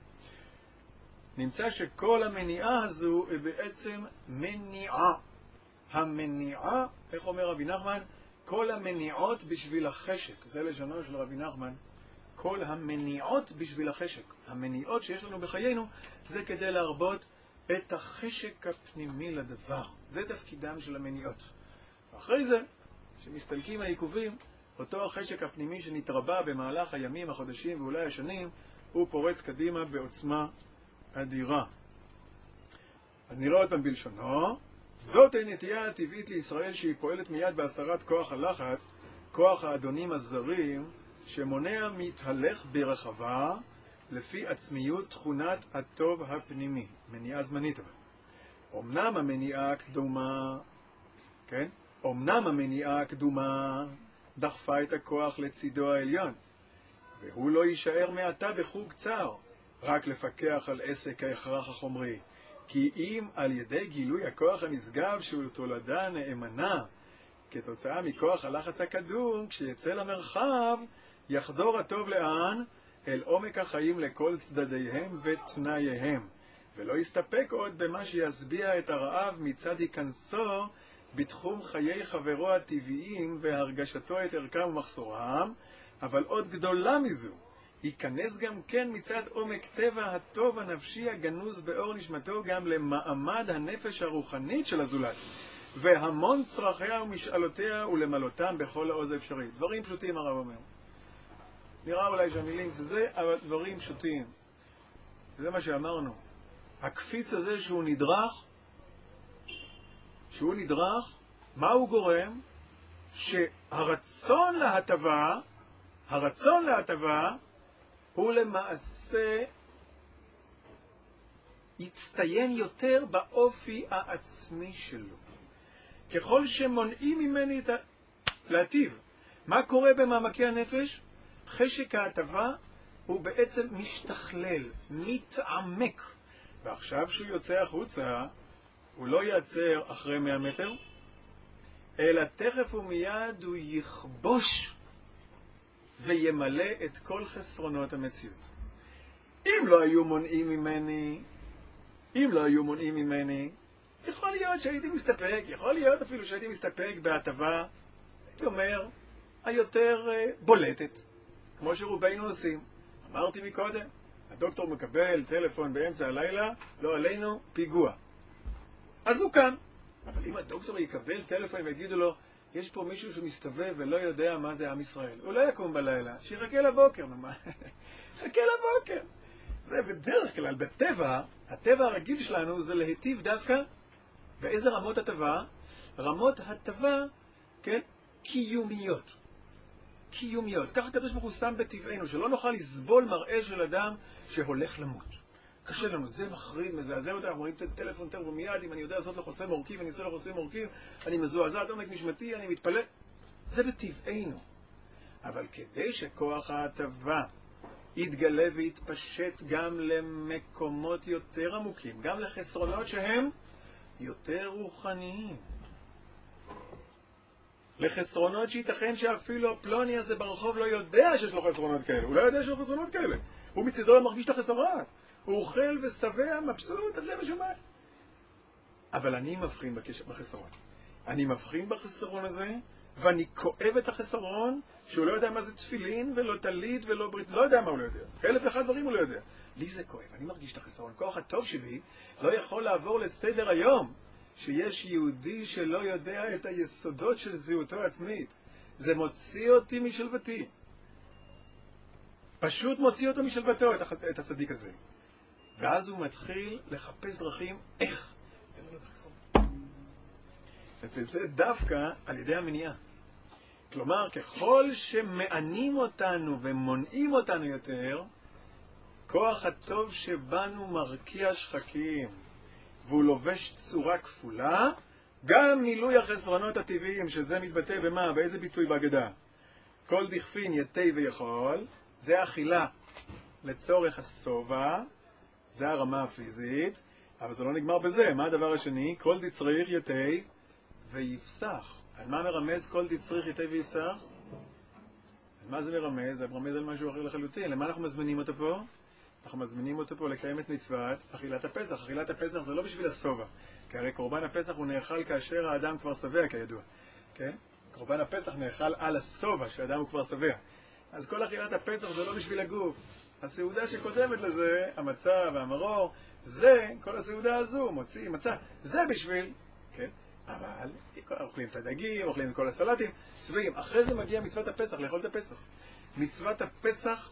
Speaker 1: נמצא שכל המניעה הזו היא בעצם מניעה. המניעה, איך אומר רבי נחמן? כל המניעות בשביל החשק. זה לשונו של רבי נחמן. כל המניעות בשביל החשק. המניעות שיש לנו בחיינו זה כדי להרבות את החשק הפנימי לדבר. זה תפקידם של המניעות. ואחרי זה, שמסתלקים העיכובים, אותו החשק הפנימי שנתרבה במהלך הימים, החודשים ואולי השנים, הוא פורץ קדימה בעוצמה אדירה. אז נראה עוד פעם בלשונו. זאת הנטייה הטבעית לישראל שהיא פועלת מיד בהסרת כוח הלחץ, כוח האדונים הזרים, שמונע מתהלך ברחבה לפי עצמיות תכונת הטוב הפנימי. מניעה זמנית אבל. אמנם המניעה הקדומה, כן? אמנם המניעה הקדומה דחפה את הכוח לצידו העליון, והוא לא יישאר מעתה בחוג צר, רק לפקח על עסק ההכרח החומרי. כי אם על ידי גילוי הכוח הנשגב שהוא תולדה נאמנה, כתוצאה מכוח הלחץ הקדום, כשיצא למרחב, יחדור הטוב לאן? אל עומק החיים לכל צדדיהם ותנאיהם, ולא יסתפק עוד במה שיסביע את הרעב מצד היכנסו בתחום חיי חברו הטבעיים והרגשתו את ערכם ומחסורם, אבל עוד גדולה מזו, ייכנס גם כן מצד עומק טבע הטוב הנפשי הגנוז באור נשמתו גם למעמד הנפש הרוחנית של הזולת, והמון צרכיה ומשאלותיה ולמלותם בכל העוז האפשרי. דברים פשוטים הרב אומר. נראה אולי שהמילים זה, אבל דברים פשוטים. זה מה שאמרנו. הקפיץ הזה שהוא נדרך, מה הוא גורם? שהרצון להטבה, הוא למעשה יצטיין יותר באופי העצמי שלו. ככל שמונעים ממני להטיב. מה קורה במעמקי הנפש? חשק ההטבה הוא בעצם משתכלל, מתעמק. ועכשיו שהוא יוצא החוצה, הוא לא ייעצר אחרי 100 מטר, אלא תכף ומיד הוא יכבוש וימלא את כל חסרונות המציאות. אם לא היו מונעים ממני, יכול להיות שהייתי מסתפק, יכול להיות אפילו שהייתי מסתפק בהטבה, הייתי אומר, היותר בולטת, כמו שרובנו עושים. אמרתי מקודם, הדוקטור מקבל טלפון באמצע הלילה, לא עלינו, פיגוע. אז הוא כאן. אבל אם הדוקטור יקבל טלפון ויגידו לו, יש פה מישהו שמסתובב ולא יודע מה זה עם ישראל, הוא לא יקום בלילה, שיחכה לבוקר. חכה לבוקר. זה בדרך כלל בטבע, הטבע הרגיל שלנו זה להיטיב דווקא באיזה רמות הטבה? רמות הטבה, כן? קיומיות. קיומיות. ככה הקדוש ברוך הוא שם בטבענו, שלא נוכל לסבול מראה של אדם שהולך למות. קשה לנו, זה מחריד, מזעזע אותה, אנחנו רואים את הטלפון טרבו מיד, אם אני יודע לעשות לחוסם מורכיב, אני עושה לחוסם מורכיב, אני מזועזע עד עומק נשמתי, אני מתפלא. זה בטבענו. אבל כדי שכוח ההטבה יתגלה ויתפשט גם למקומות יותר עמוקים, גם לחסרונות שהם יותר רוחניים. לחסרונות שייתכן שאפילו פלוני הזה ברחוב לא יודע שיש לו חסרונות כאלה. הוא לא יודע שיש לו חסרונות כאלה. הוא מצידו לא מרגיש את החסרון. הוא אוכל ושבע, מבסוט, עד לב ושומע. אבל אני מבחין בחסרון. אני מבחין בחסרון הזה, ואני כואב את החסרון, שהוא לא יודע מה זה תפילין, ולא תלית, ולא ברית, לא יודע מה הוא לא יודע. 1001 דברים הוא לא יודע. לי זה כואב, אני מרגיש את החסרון. כוח הטוב שלי לא יכול לעבור לסדר היום, שיש יהודי שלא יודע את היסודות של זהותו עצמית. זה מוציא אותי משלוותי. פשוט מוציא אותו משלוותו, את הצדיק הזה. ואז הוא מתחיל לחפש דרכים איך. וזה דווקא על ידי המניעה. כלומר, ככל שמענים אותנו ומונעים אותנו יותר, כוח הטוב שבנו מרקיע שחקים, והוא לובש צורה כפולה, גם מילוי החסרונות הטבעיים, שזה מתבטא במה? באיזה ביטוי בהגדה? כל דכפין יתי ויכול, זה אכילה לצורך הסובה, זה הרמה הפיזית, אבל זה לא נגמר בזה. מה הדבר השני? כל דצריך יתי ויפסח. על מה מרמז כל דצריך יתי ויפסח? על מה זה מרמז? זה מרמז על משהו אחר לחלוטין. למה אנחנו מזמינים אותו פה? אנחנו מזמינים אותו פה לקיים את מצוות אכילת הפסח. אכילת הפסח זה לא בשביל הסובה, כי הרי קורבן הפסח הוא נאכל כאשר האדם כבר שבע, כידוע. כן? קורבן הפסח נאכל על הסובה, שהאדם הוא כבר שבע. אז כל אכילת הפסח זה לא בשביל הגוף. הסעודה שקודמת לזה, המצה והמרור, זה, כל הסעודה הזו, מוציא, מצה, זה בשביל, כן? אבל אוכלים את הדגים, אוכלים את כל הסלטים, שבעים. אחרי זה מגיע מצוות הפסח, לאכול את הפסח. מצוות הפסח,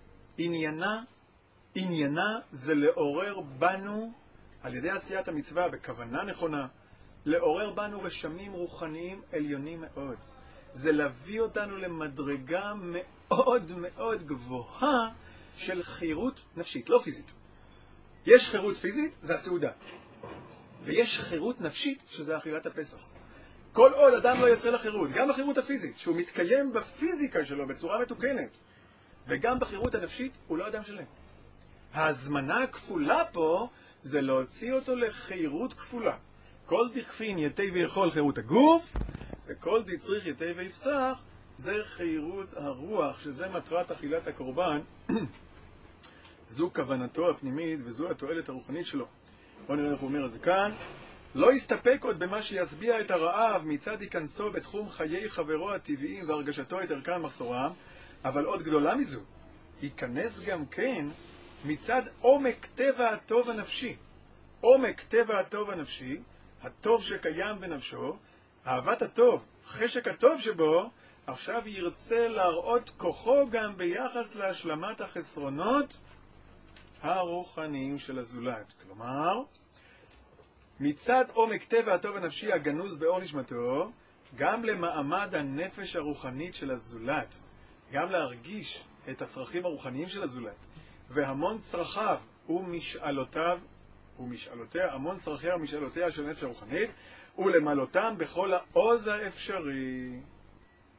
Speaker 1: עניינה זה לעורר בנו, על ידי עשיית המצווה, בכוונה נכונה, לעורר בנו רשמים רוחניים עליונים מאוד. זה להביא אותנו למדרגה מאוד מאוד גבוהה של חירות נפשית, לא פיזית. יש חירות פיזית, זה הסעודה. ויש חירות נפשית, שזה אכילת הפסח. כל עוד אדם לא יוצא לחירות, גם בחירות הפיזית, שהוא מתקיים בפיזיקה שלו בצורה מתוקנת, וגם בחירות הנפשית, הוא לא אדם שלם. ההזמנה הכפולה פה, זה להוציא אותו לחירות כפולה. כל דכפין יתי ויכול חירות הגוף, וכל דצריך יתי ויפסח, זה חירות הרוח, שזה מטרת אכילת הקורבן. זו כוונתו הפנימית, וזו התועלת הרוחנית שלו. בואו נראה איך הוא אומר את זה כאן. לא יסתפק עוד במה שיסביע את הרעב מצד היכנסו בתחום חיי חברו הטבעיים והרגשתו את ערכם מחסורם, אבל עוד גדולה מזו, ייכנס גם כן מצד עומק טבע הטוב הנפשי. עומק טבע הטוב הנפשי, הטוב שקיים בנפשו, אהבת הטוב, חשק הטוב שבו, עכשיו ירצה להראות כוחו גם ביחס להשלמת החסרונות הרוחניים של הזולת. כלומר, מצד עומק טבע הטוב הנפשי הגנוז באור נשמתו, גם למעמד הנפש הרוחנית של הזולת, גם להרגיש את הצרכים הרוחניים של הזולת, והמון צרכיו ומשאלותיה, המון צרכיה ומשאלותיה של הנפש הרוחנית, ולמלותם בכל העוז האפשרי.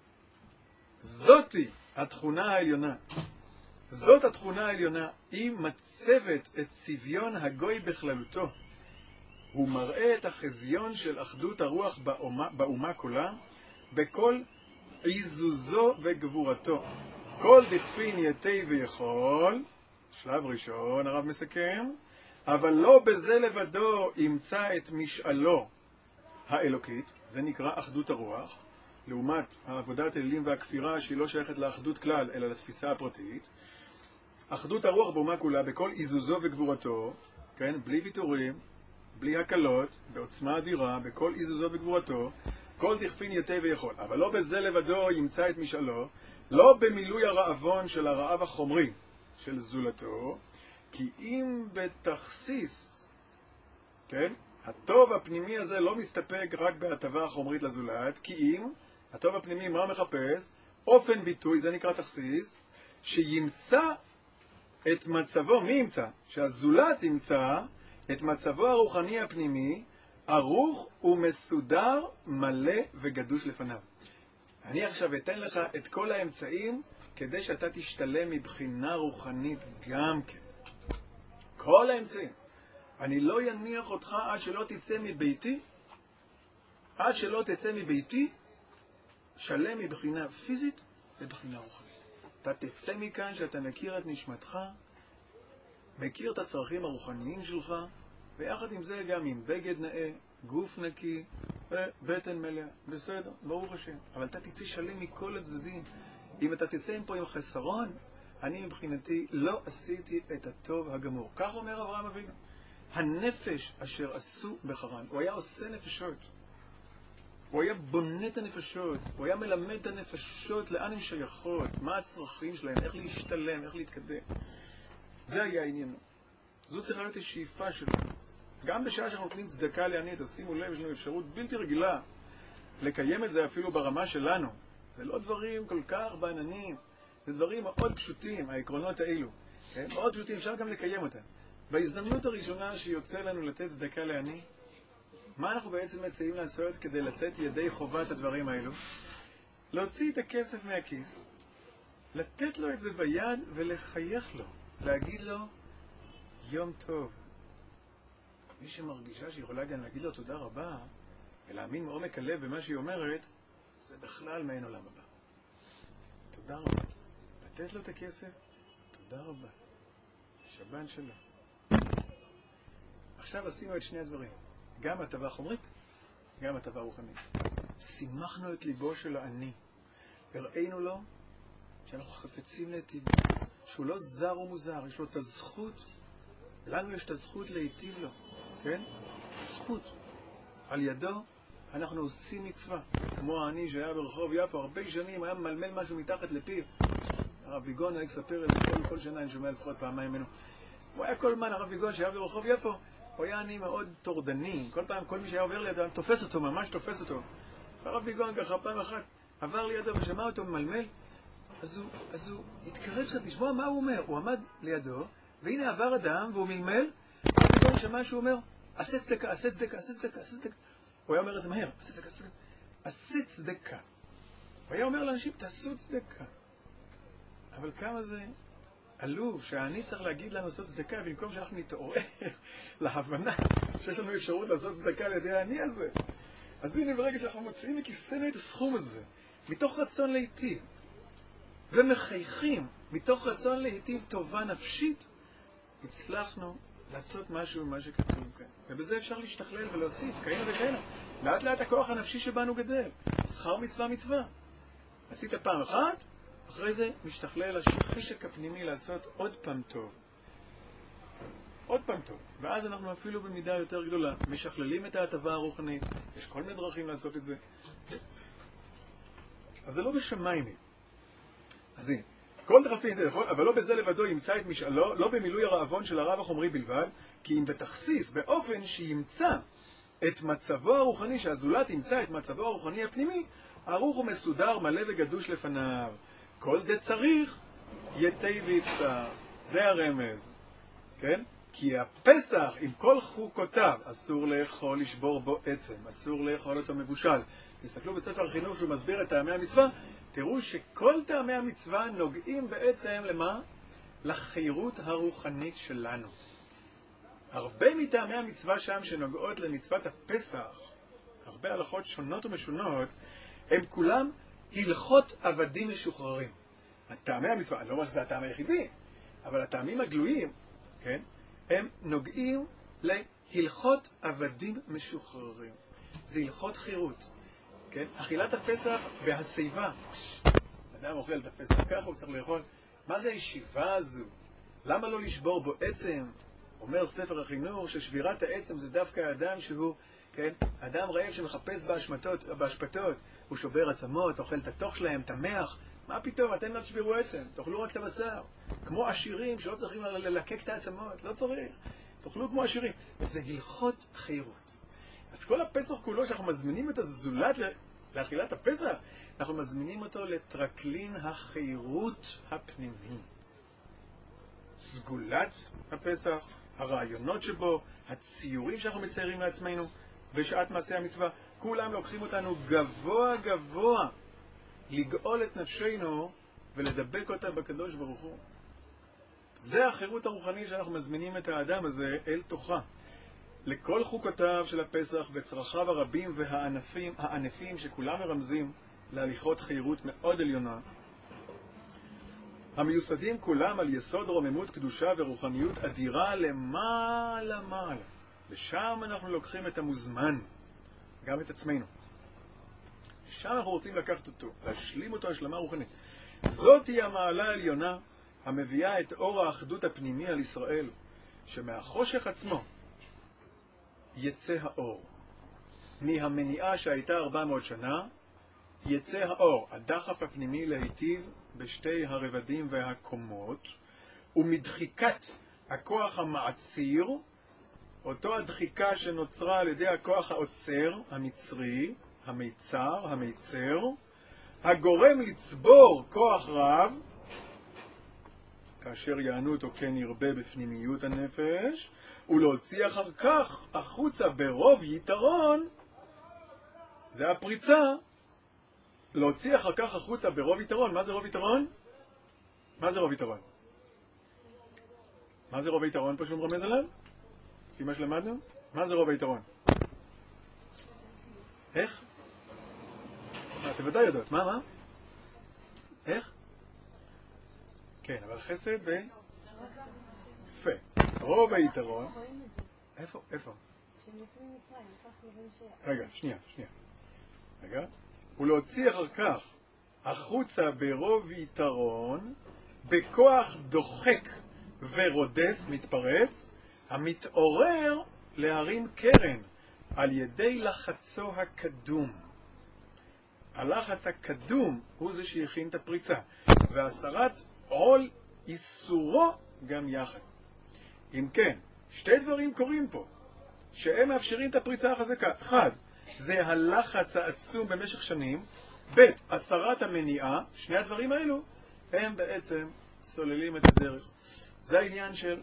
Speaker 1: זאתי התכונה העליונה. זאת התכונה העליונה. היא מצבת את צביון הגוי בכללותו. הוא מראה את החזיון של אחדות הרוח באומה כולה, בכל עיזוזו וגבורתו. כל דכפין יתי ויכול, שלב ראשון, הרב מסכם, אבל לא בזה לבדו ימצא את משאלו האלוקית, זה נקרא אחדות הרוח, לעומת העבודת אלילים והכפירה שהיא לא שייכת לאחדות כלל, אלא לתפיסה הפרטית. אחדות הרוח באומה כולה, בכל עיזוזו וגבורתו, כן, בלי ויתורים, בלי הקלות, בעוצמה אדירה, בכל עיזוזו וגבורתו, כל דכפין יתי ויכול. אבל לא בזה לבדו ימצא את משאלו, לא במילוי הרעבון של הרעב החומרי של זולתו, כי אם בתכסיס, כן, הטוב הפנימי הזה לא מסתפק רק בהטבה החומרית לזולת, כי אם הטוב הפנימי מה מחפש? אופן ביטוי, זה נקרא תכסיס, שימצא את מצבו, מי ימצא? שהזולת ימצא את מצבו הרוחני הפנימי, ערוך ומסודר, מלא וגדוש לפניו. אני עכשיו אתן לך את כל האמצעים כדי שאתה תשתלם מבחינה רוחנית גם כן. כל האמצעים. אני לא יניח אותך עד שלא תצא מביתי, עד שלא תצא מביתי, שלם מבחינה פיזית ובחינה רוחנית. אתה תצא מכאן שאתה מכיר את נשמתך, מכיר את הצרכים הרוחניים שלך, ויחד עם זה גם עם בגד נאה, גוף נקי, ובטן מלאה. בסדר, ברוך השם. אבל אתה תצא שלם מכל הצדדים. אם אתה תצא פה עם חסרון, אני מבחינתי לא עשיתי את הטוב הגמור. כך אומר אברהם אבינו. הנפש אשר עשו בחרן. הוא היה עושה נפשות. הוא היה בונה את הנפשות. הוא היה מלמד את הנפשות לאן הן שייכות, מה הצרכים שלהם, איך להשתלם, איך להתקדם. זה היה העניין. זו צריכה להיות השאיפה שלנו. גם בשעה שאנחנו נותנים צדקה לעני, תשימו לב, יש לנו אפשרות בלתי רגילה לקיים את זה אפילו ברמה שלנו. זה לא דברים כל כך בעננים, זה דברים מאוד פשוטים, העקרונות האלו. כן? מאוד פשוטים, אפשר גם לקיים אותם. בהזדמנות הראשונה שיוצא לנו לתת צדקה לעני, מה אנחנו בעצם מציעים לעשות כדי לצאת ידי חובת הדברים האלו? להוציא את הכסף מהכיס, לתת לו את זה ביד ולחייך לו, להגיד לו יום טוב. מי שמרגישה שיכולה גם להגיד לו תודה רבה ולהאמין מעומק הלב במה שהיא אומרת, זה בכלל מעין עולם הבא. תודה רבה. לתת לו את הכסף, תודה רבה. שבן שלו. עכשיו עשינו את שני הדברים. גם הטבה חומרית, גם הטבה רוחנית. שימחנו את ליבו של העני. הראינו לו שאנחנו חפצים להיטיב. שהוא לא זר ומוזר, יש לו את הזכות. לנו יש את הזכות להיטיב לו. כן? זכות. על ידו אנחנו עושים מצווה. כמו העני שהיה ברחוב יפו, הרבה שנים היה מלמל משהו מתחת לפיו. הרב ויגון היה לספר את זה כל שנה, אני שומע לפחות פעמיים ממנו. הוא היה כל מן, הרב ויגון שהיה ברחוב יפו, הוא היה עני מאוד תורדני. כל פעם, כל מי שהיה עובר לידו, תופס אותו, ממש תופס אותו. הרב ויגון ככה פעם אחת עבר לידו ושמע אותו ממלמל. אז הוא התקרב קצת לשמוע מה הוא אומר. הוא עמד לידו, והנה עבר אדם והוא מלמל. הרב ויגון שמע שהוא אומר, עשה צדקה, עשה צדקה, עשה צדקה, עשה צדקה. הוא היה אומר את זה מהר, עשה צדקה, עשה צדקה. עשה צדקה. הוא היה אומר לאנשים, תעשו צדקה. אבל כמה זה עלוב שאני צריך להגיד לנו לעשות צדקה, במקום שאנחנו נתעורר להבנה שיש לנו אפשרות לעשות צדקה על ידי העני הזה. אז הנה ברגע שאנחנו מוציאים מכיסנו את הסכום הזה, מתוך רצון להיטיב, ומחייכים מתוך רצון להיטיב טובה נפשית, הצלחנו לעשות משהו ממה שכתוב כאן. ובזה אפשר להשתכלל ולהוסיף, כהנה וכהנה. לאט לאט הכוח הנפשי שבנו גדל. שכר מצווה מצווה. עשית פעם אחת, אחרי זה משתכלל החישק הפנימי לעשות עוד פעם טוב. עוד פעם טוב. ואז אנחנו אפילו במידה יותר גדולה משכללים את ההטבה הרוחנית. יש כל מיני דרכים לעשות את זה. אז זה לא בשמיים. אז הנה, כל דרכים זה יכול, אבל לא בזה לבדו ימצא את משאלו, לא במילוי הרעבון של הרב החומרי בלבד, כי אם בתכסיס, באופן שימצא את מצבו הרוחני, שהזולת ימצא את מצבו הרוחני הפנימי, ערוך ומסודר, מלא וגדוש לפניו. כל דה צריך יתי ויפסח. זה הרמז. כן? כי הפסח עם כל חוקותיו, אסור לאכול, לשבור בו עצם, אסור לאכול אותו מבושל, תסתכלו בספר החינוך שהוא מסביר את טעמי המצווה, תראו שכל טעמי המצווה נוגעים בעצם למה? לחירות הרוחנית שלנו. הרבה מטעמי המצווה שם שנוגעות למצוות הפסח, הרבה הלכות שונות ומשונות, הם כולם הלכות עבדים משוחררים. הטעמי המצווה, אני לא אומר שזה הטעם היחידי, אבל הטעמים הגלויים, כן, הם נוגעים להלכות עבדים משוחררים. זה הלכות חירות. כן? אכילת הפסח והסייבה. אדם אוכל את הפסח ככה, הוא צריך לאכול. מה זה הישיבה הזו? למה לא לשבור בו עצם? אומר ספר החינוך ששבירת העצם זה דווקא האדם שהוא, כן, אדם רעב שמחפש באשפתות, הוא שובר עצמות, אוכל את התוך שלהם, תמח. מה פתאום? אתם לא תשבירו עצם, תאכלו רק את הבשר. כמו עשירים שלא צריכים ללקק את העצמות, לא צריך. תאכלו כמו עשירים. זה הלכות חירות. אז כל הפסח כולו שאנחנו מזמינים את הזולת לאכילת הפסח, אנחנו מזמינים אותו לטרקלין החירות הפנימי. סגולת הפסח, הרעיונות שבו, הציורים שאנחנו מציירים לעצמנו בשעת מעשה המצווה, כולם לוקחים אותנו גבוה גבוה לגאול את נפשנו ולדבק אותה בקדוש ברוך הוא. זה החירות הרוחנית שאנחנו מזמינים את האדם הזה אל תוכה. לכל חוקותיו של הפסח וצרכיו הרבים והענפים שכולם מרמזים להליכות חירות מאוד עליונה, המיוסדים כולם על יסוד רוממות קדושה ורוחניות אדירה למעלה מעלה. לשם אנחנו לוקחים את המוזמן, גם את עצמנו. שם אנחנו רוצים לקחת אותו, להשלים אותו השלמה רוחנית. זאת היא המעלה העליונה המביאה את אור האחדות הפנימי על ישראל, שמהחושך עצמו יצא האור. מהמניעה שהייתה 400 שנה, יצא האור, הדחף הפנימי להיטיב בשתי הרבדים והקומות, ומדחיקת הכוח המעציר, אותו הדחיקה שנוצרה על ידי הכוח העוצר, המצרי, המיצר, הגורם לצבור כוח רב, כאשר יענו אותו כן ירבה בפנימיות הנפש, ולהוציא אחר כך החוצה ברוב יתרון, זה הפריצה, להוציא אחר כך החוצה ברוב יתרון. מה זה רוב יתרון? מה זה רוב יתרון? מה זה רוב היתרון פה שהוא מרמז עליו? לפי מה שלמדנו? מה זה רוב היתרון? איך? אתם ודאי יודעות. מה? איך? כן, אבל חסד ב... יפה. רוב היתרון... איפה? רגע, שנייה. רגע. ולהוציא אחר כך החוצה ברוב יתרון, בכוח דוחק ורודף, מתפרץ, המתעורר להרים קרן על ידי לחצו הקדום. הלחץ הקדום הוא זה שיכין את הפריצה, והסרת עול איסורו גם יחד. אם כן, שתי דברים קורים פה, שהם מאפשרים את הפריצה החזקה. אחד, זה הלחץ העצום במשך שנים. ב', הסרת המניעה. שני הדברים האלו הם בעצם סוללים את הדרך. זה העניין של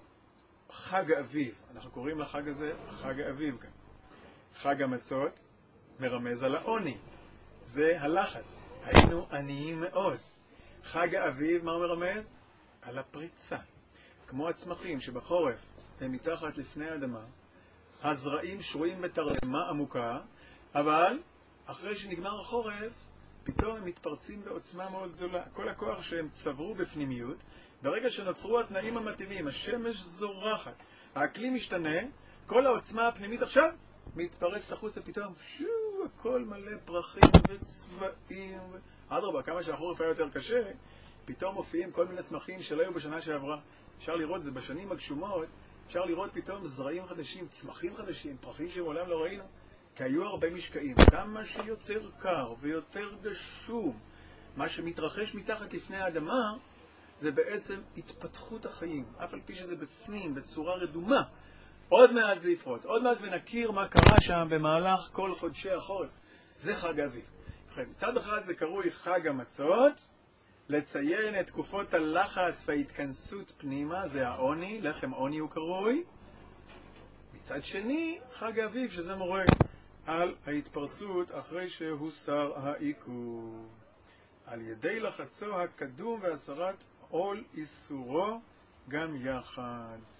Speaker 1: חג האביב. אנחנו קוראים לחג הזה חג האביב כאן. חג המצות מרמז על העוני. זה הלחץ. היינו עניים מאוד. חג האביב, מה הוא מרמז? על הפריצה. כמו הצמחים שבחורף הם מתחת לפני האדמה, הזרעים שרויים בתרדמה עמוקה, אבל אחרי שנגמר החורף, פתאום הם מתפרצים בעוצמה מאוד גדולה. כל הכוח שהם צברו בפנימיות, ברגע שנוצרו התנאים המתאימים, השמש זורחת, האקלים משתנה, כל העוצמה הפנימית עכשיו מתפרצת החוצה פתאום, הכל מלא פרחים וצבעים. אדרבה, כמה שהחורף היה יותר קשה, פתאום מופיעים כל מיני צמחים שלא היו בשנה שעברה. אפשר לראות זה בשנים הגשומות, אפשר לראות פתאום זרעים חדשים, צמחים חדשים, פרחים שמעולם לא ראינו, כי היו הרבה משקעים. כמה שיותר קר ויותר גשום, מה שמתרחש מתחת לפני האדמה, זה בעצם התפתחות החיים, אף על פי שזה בפנים, בצורה רדומה. עוד מעט זה יפרוץ, עוד מעט ונכיר מה קרה שם במהלך כל חודשי החורף. זה חג האביב. מצד אחד זה קרוי חג המצות, לציין את תקופות הלחץ וההתכנסות פנימה, זה העוני, לחם עוני הוא קרוי. מצד שני, חג האביב, שזה מורה על ההתפרצות אחרי שהוסר העיכוב. על ידי לחצו הקדום והסרת עול איסורו גם יחד.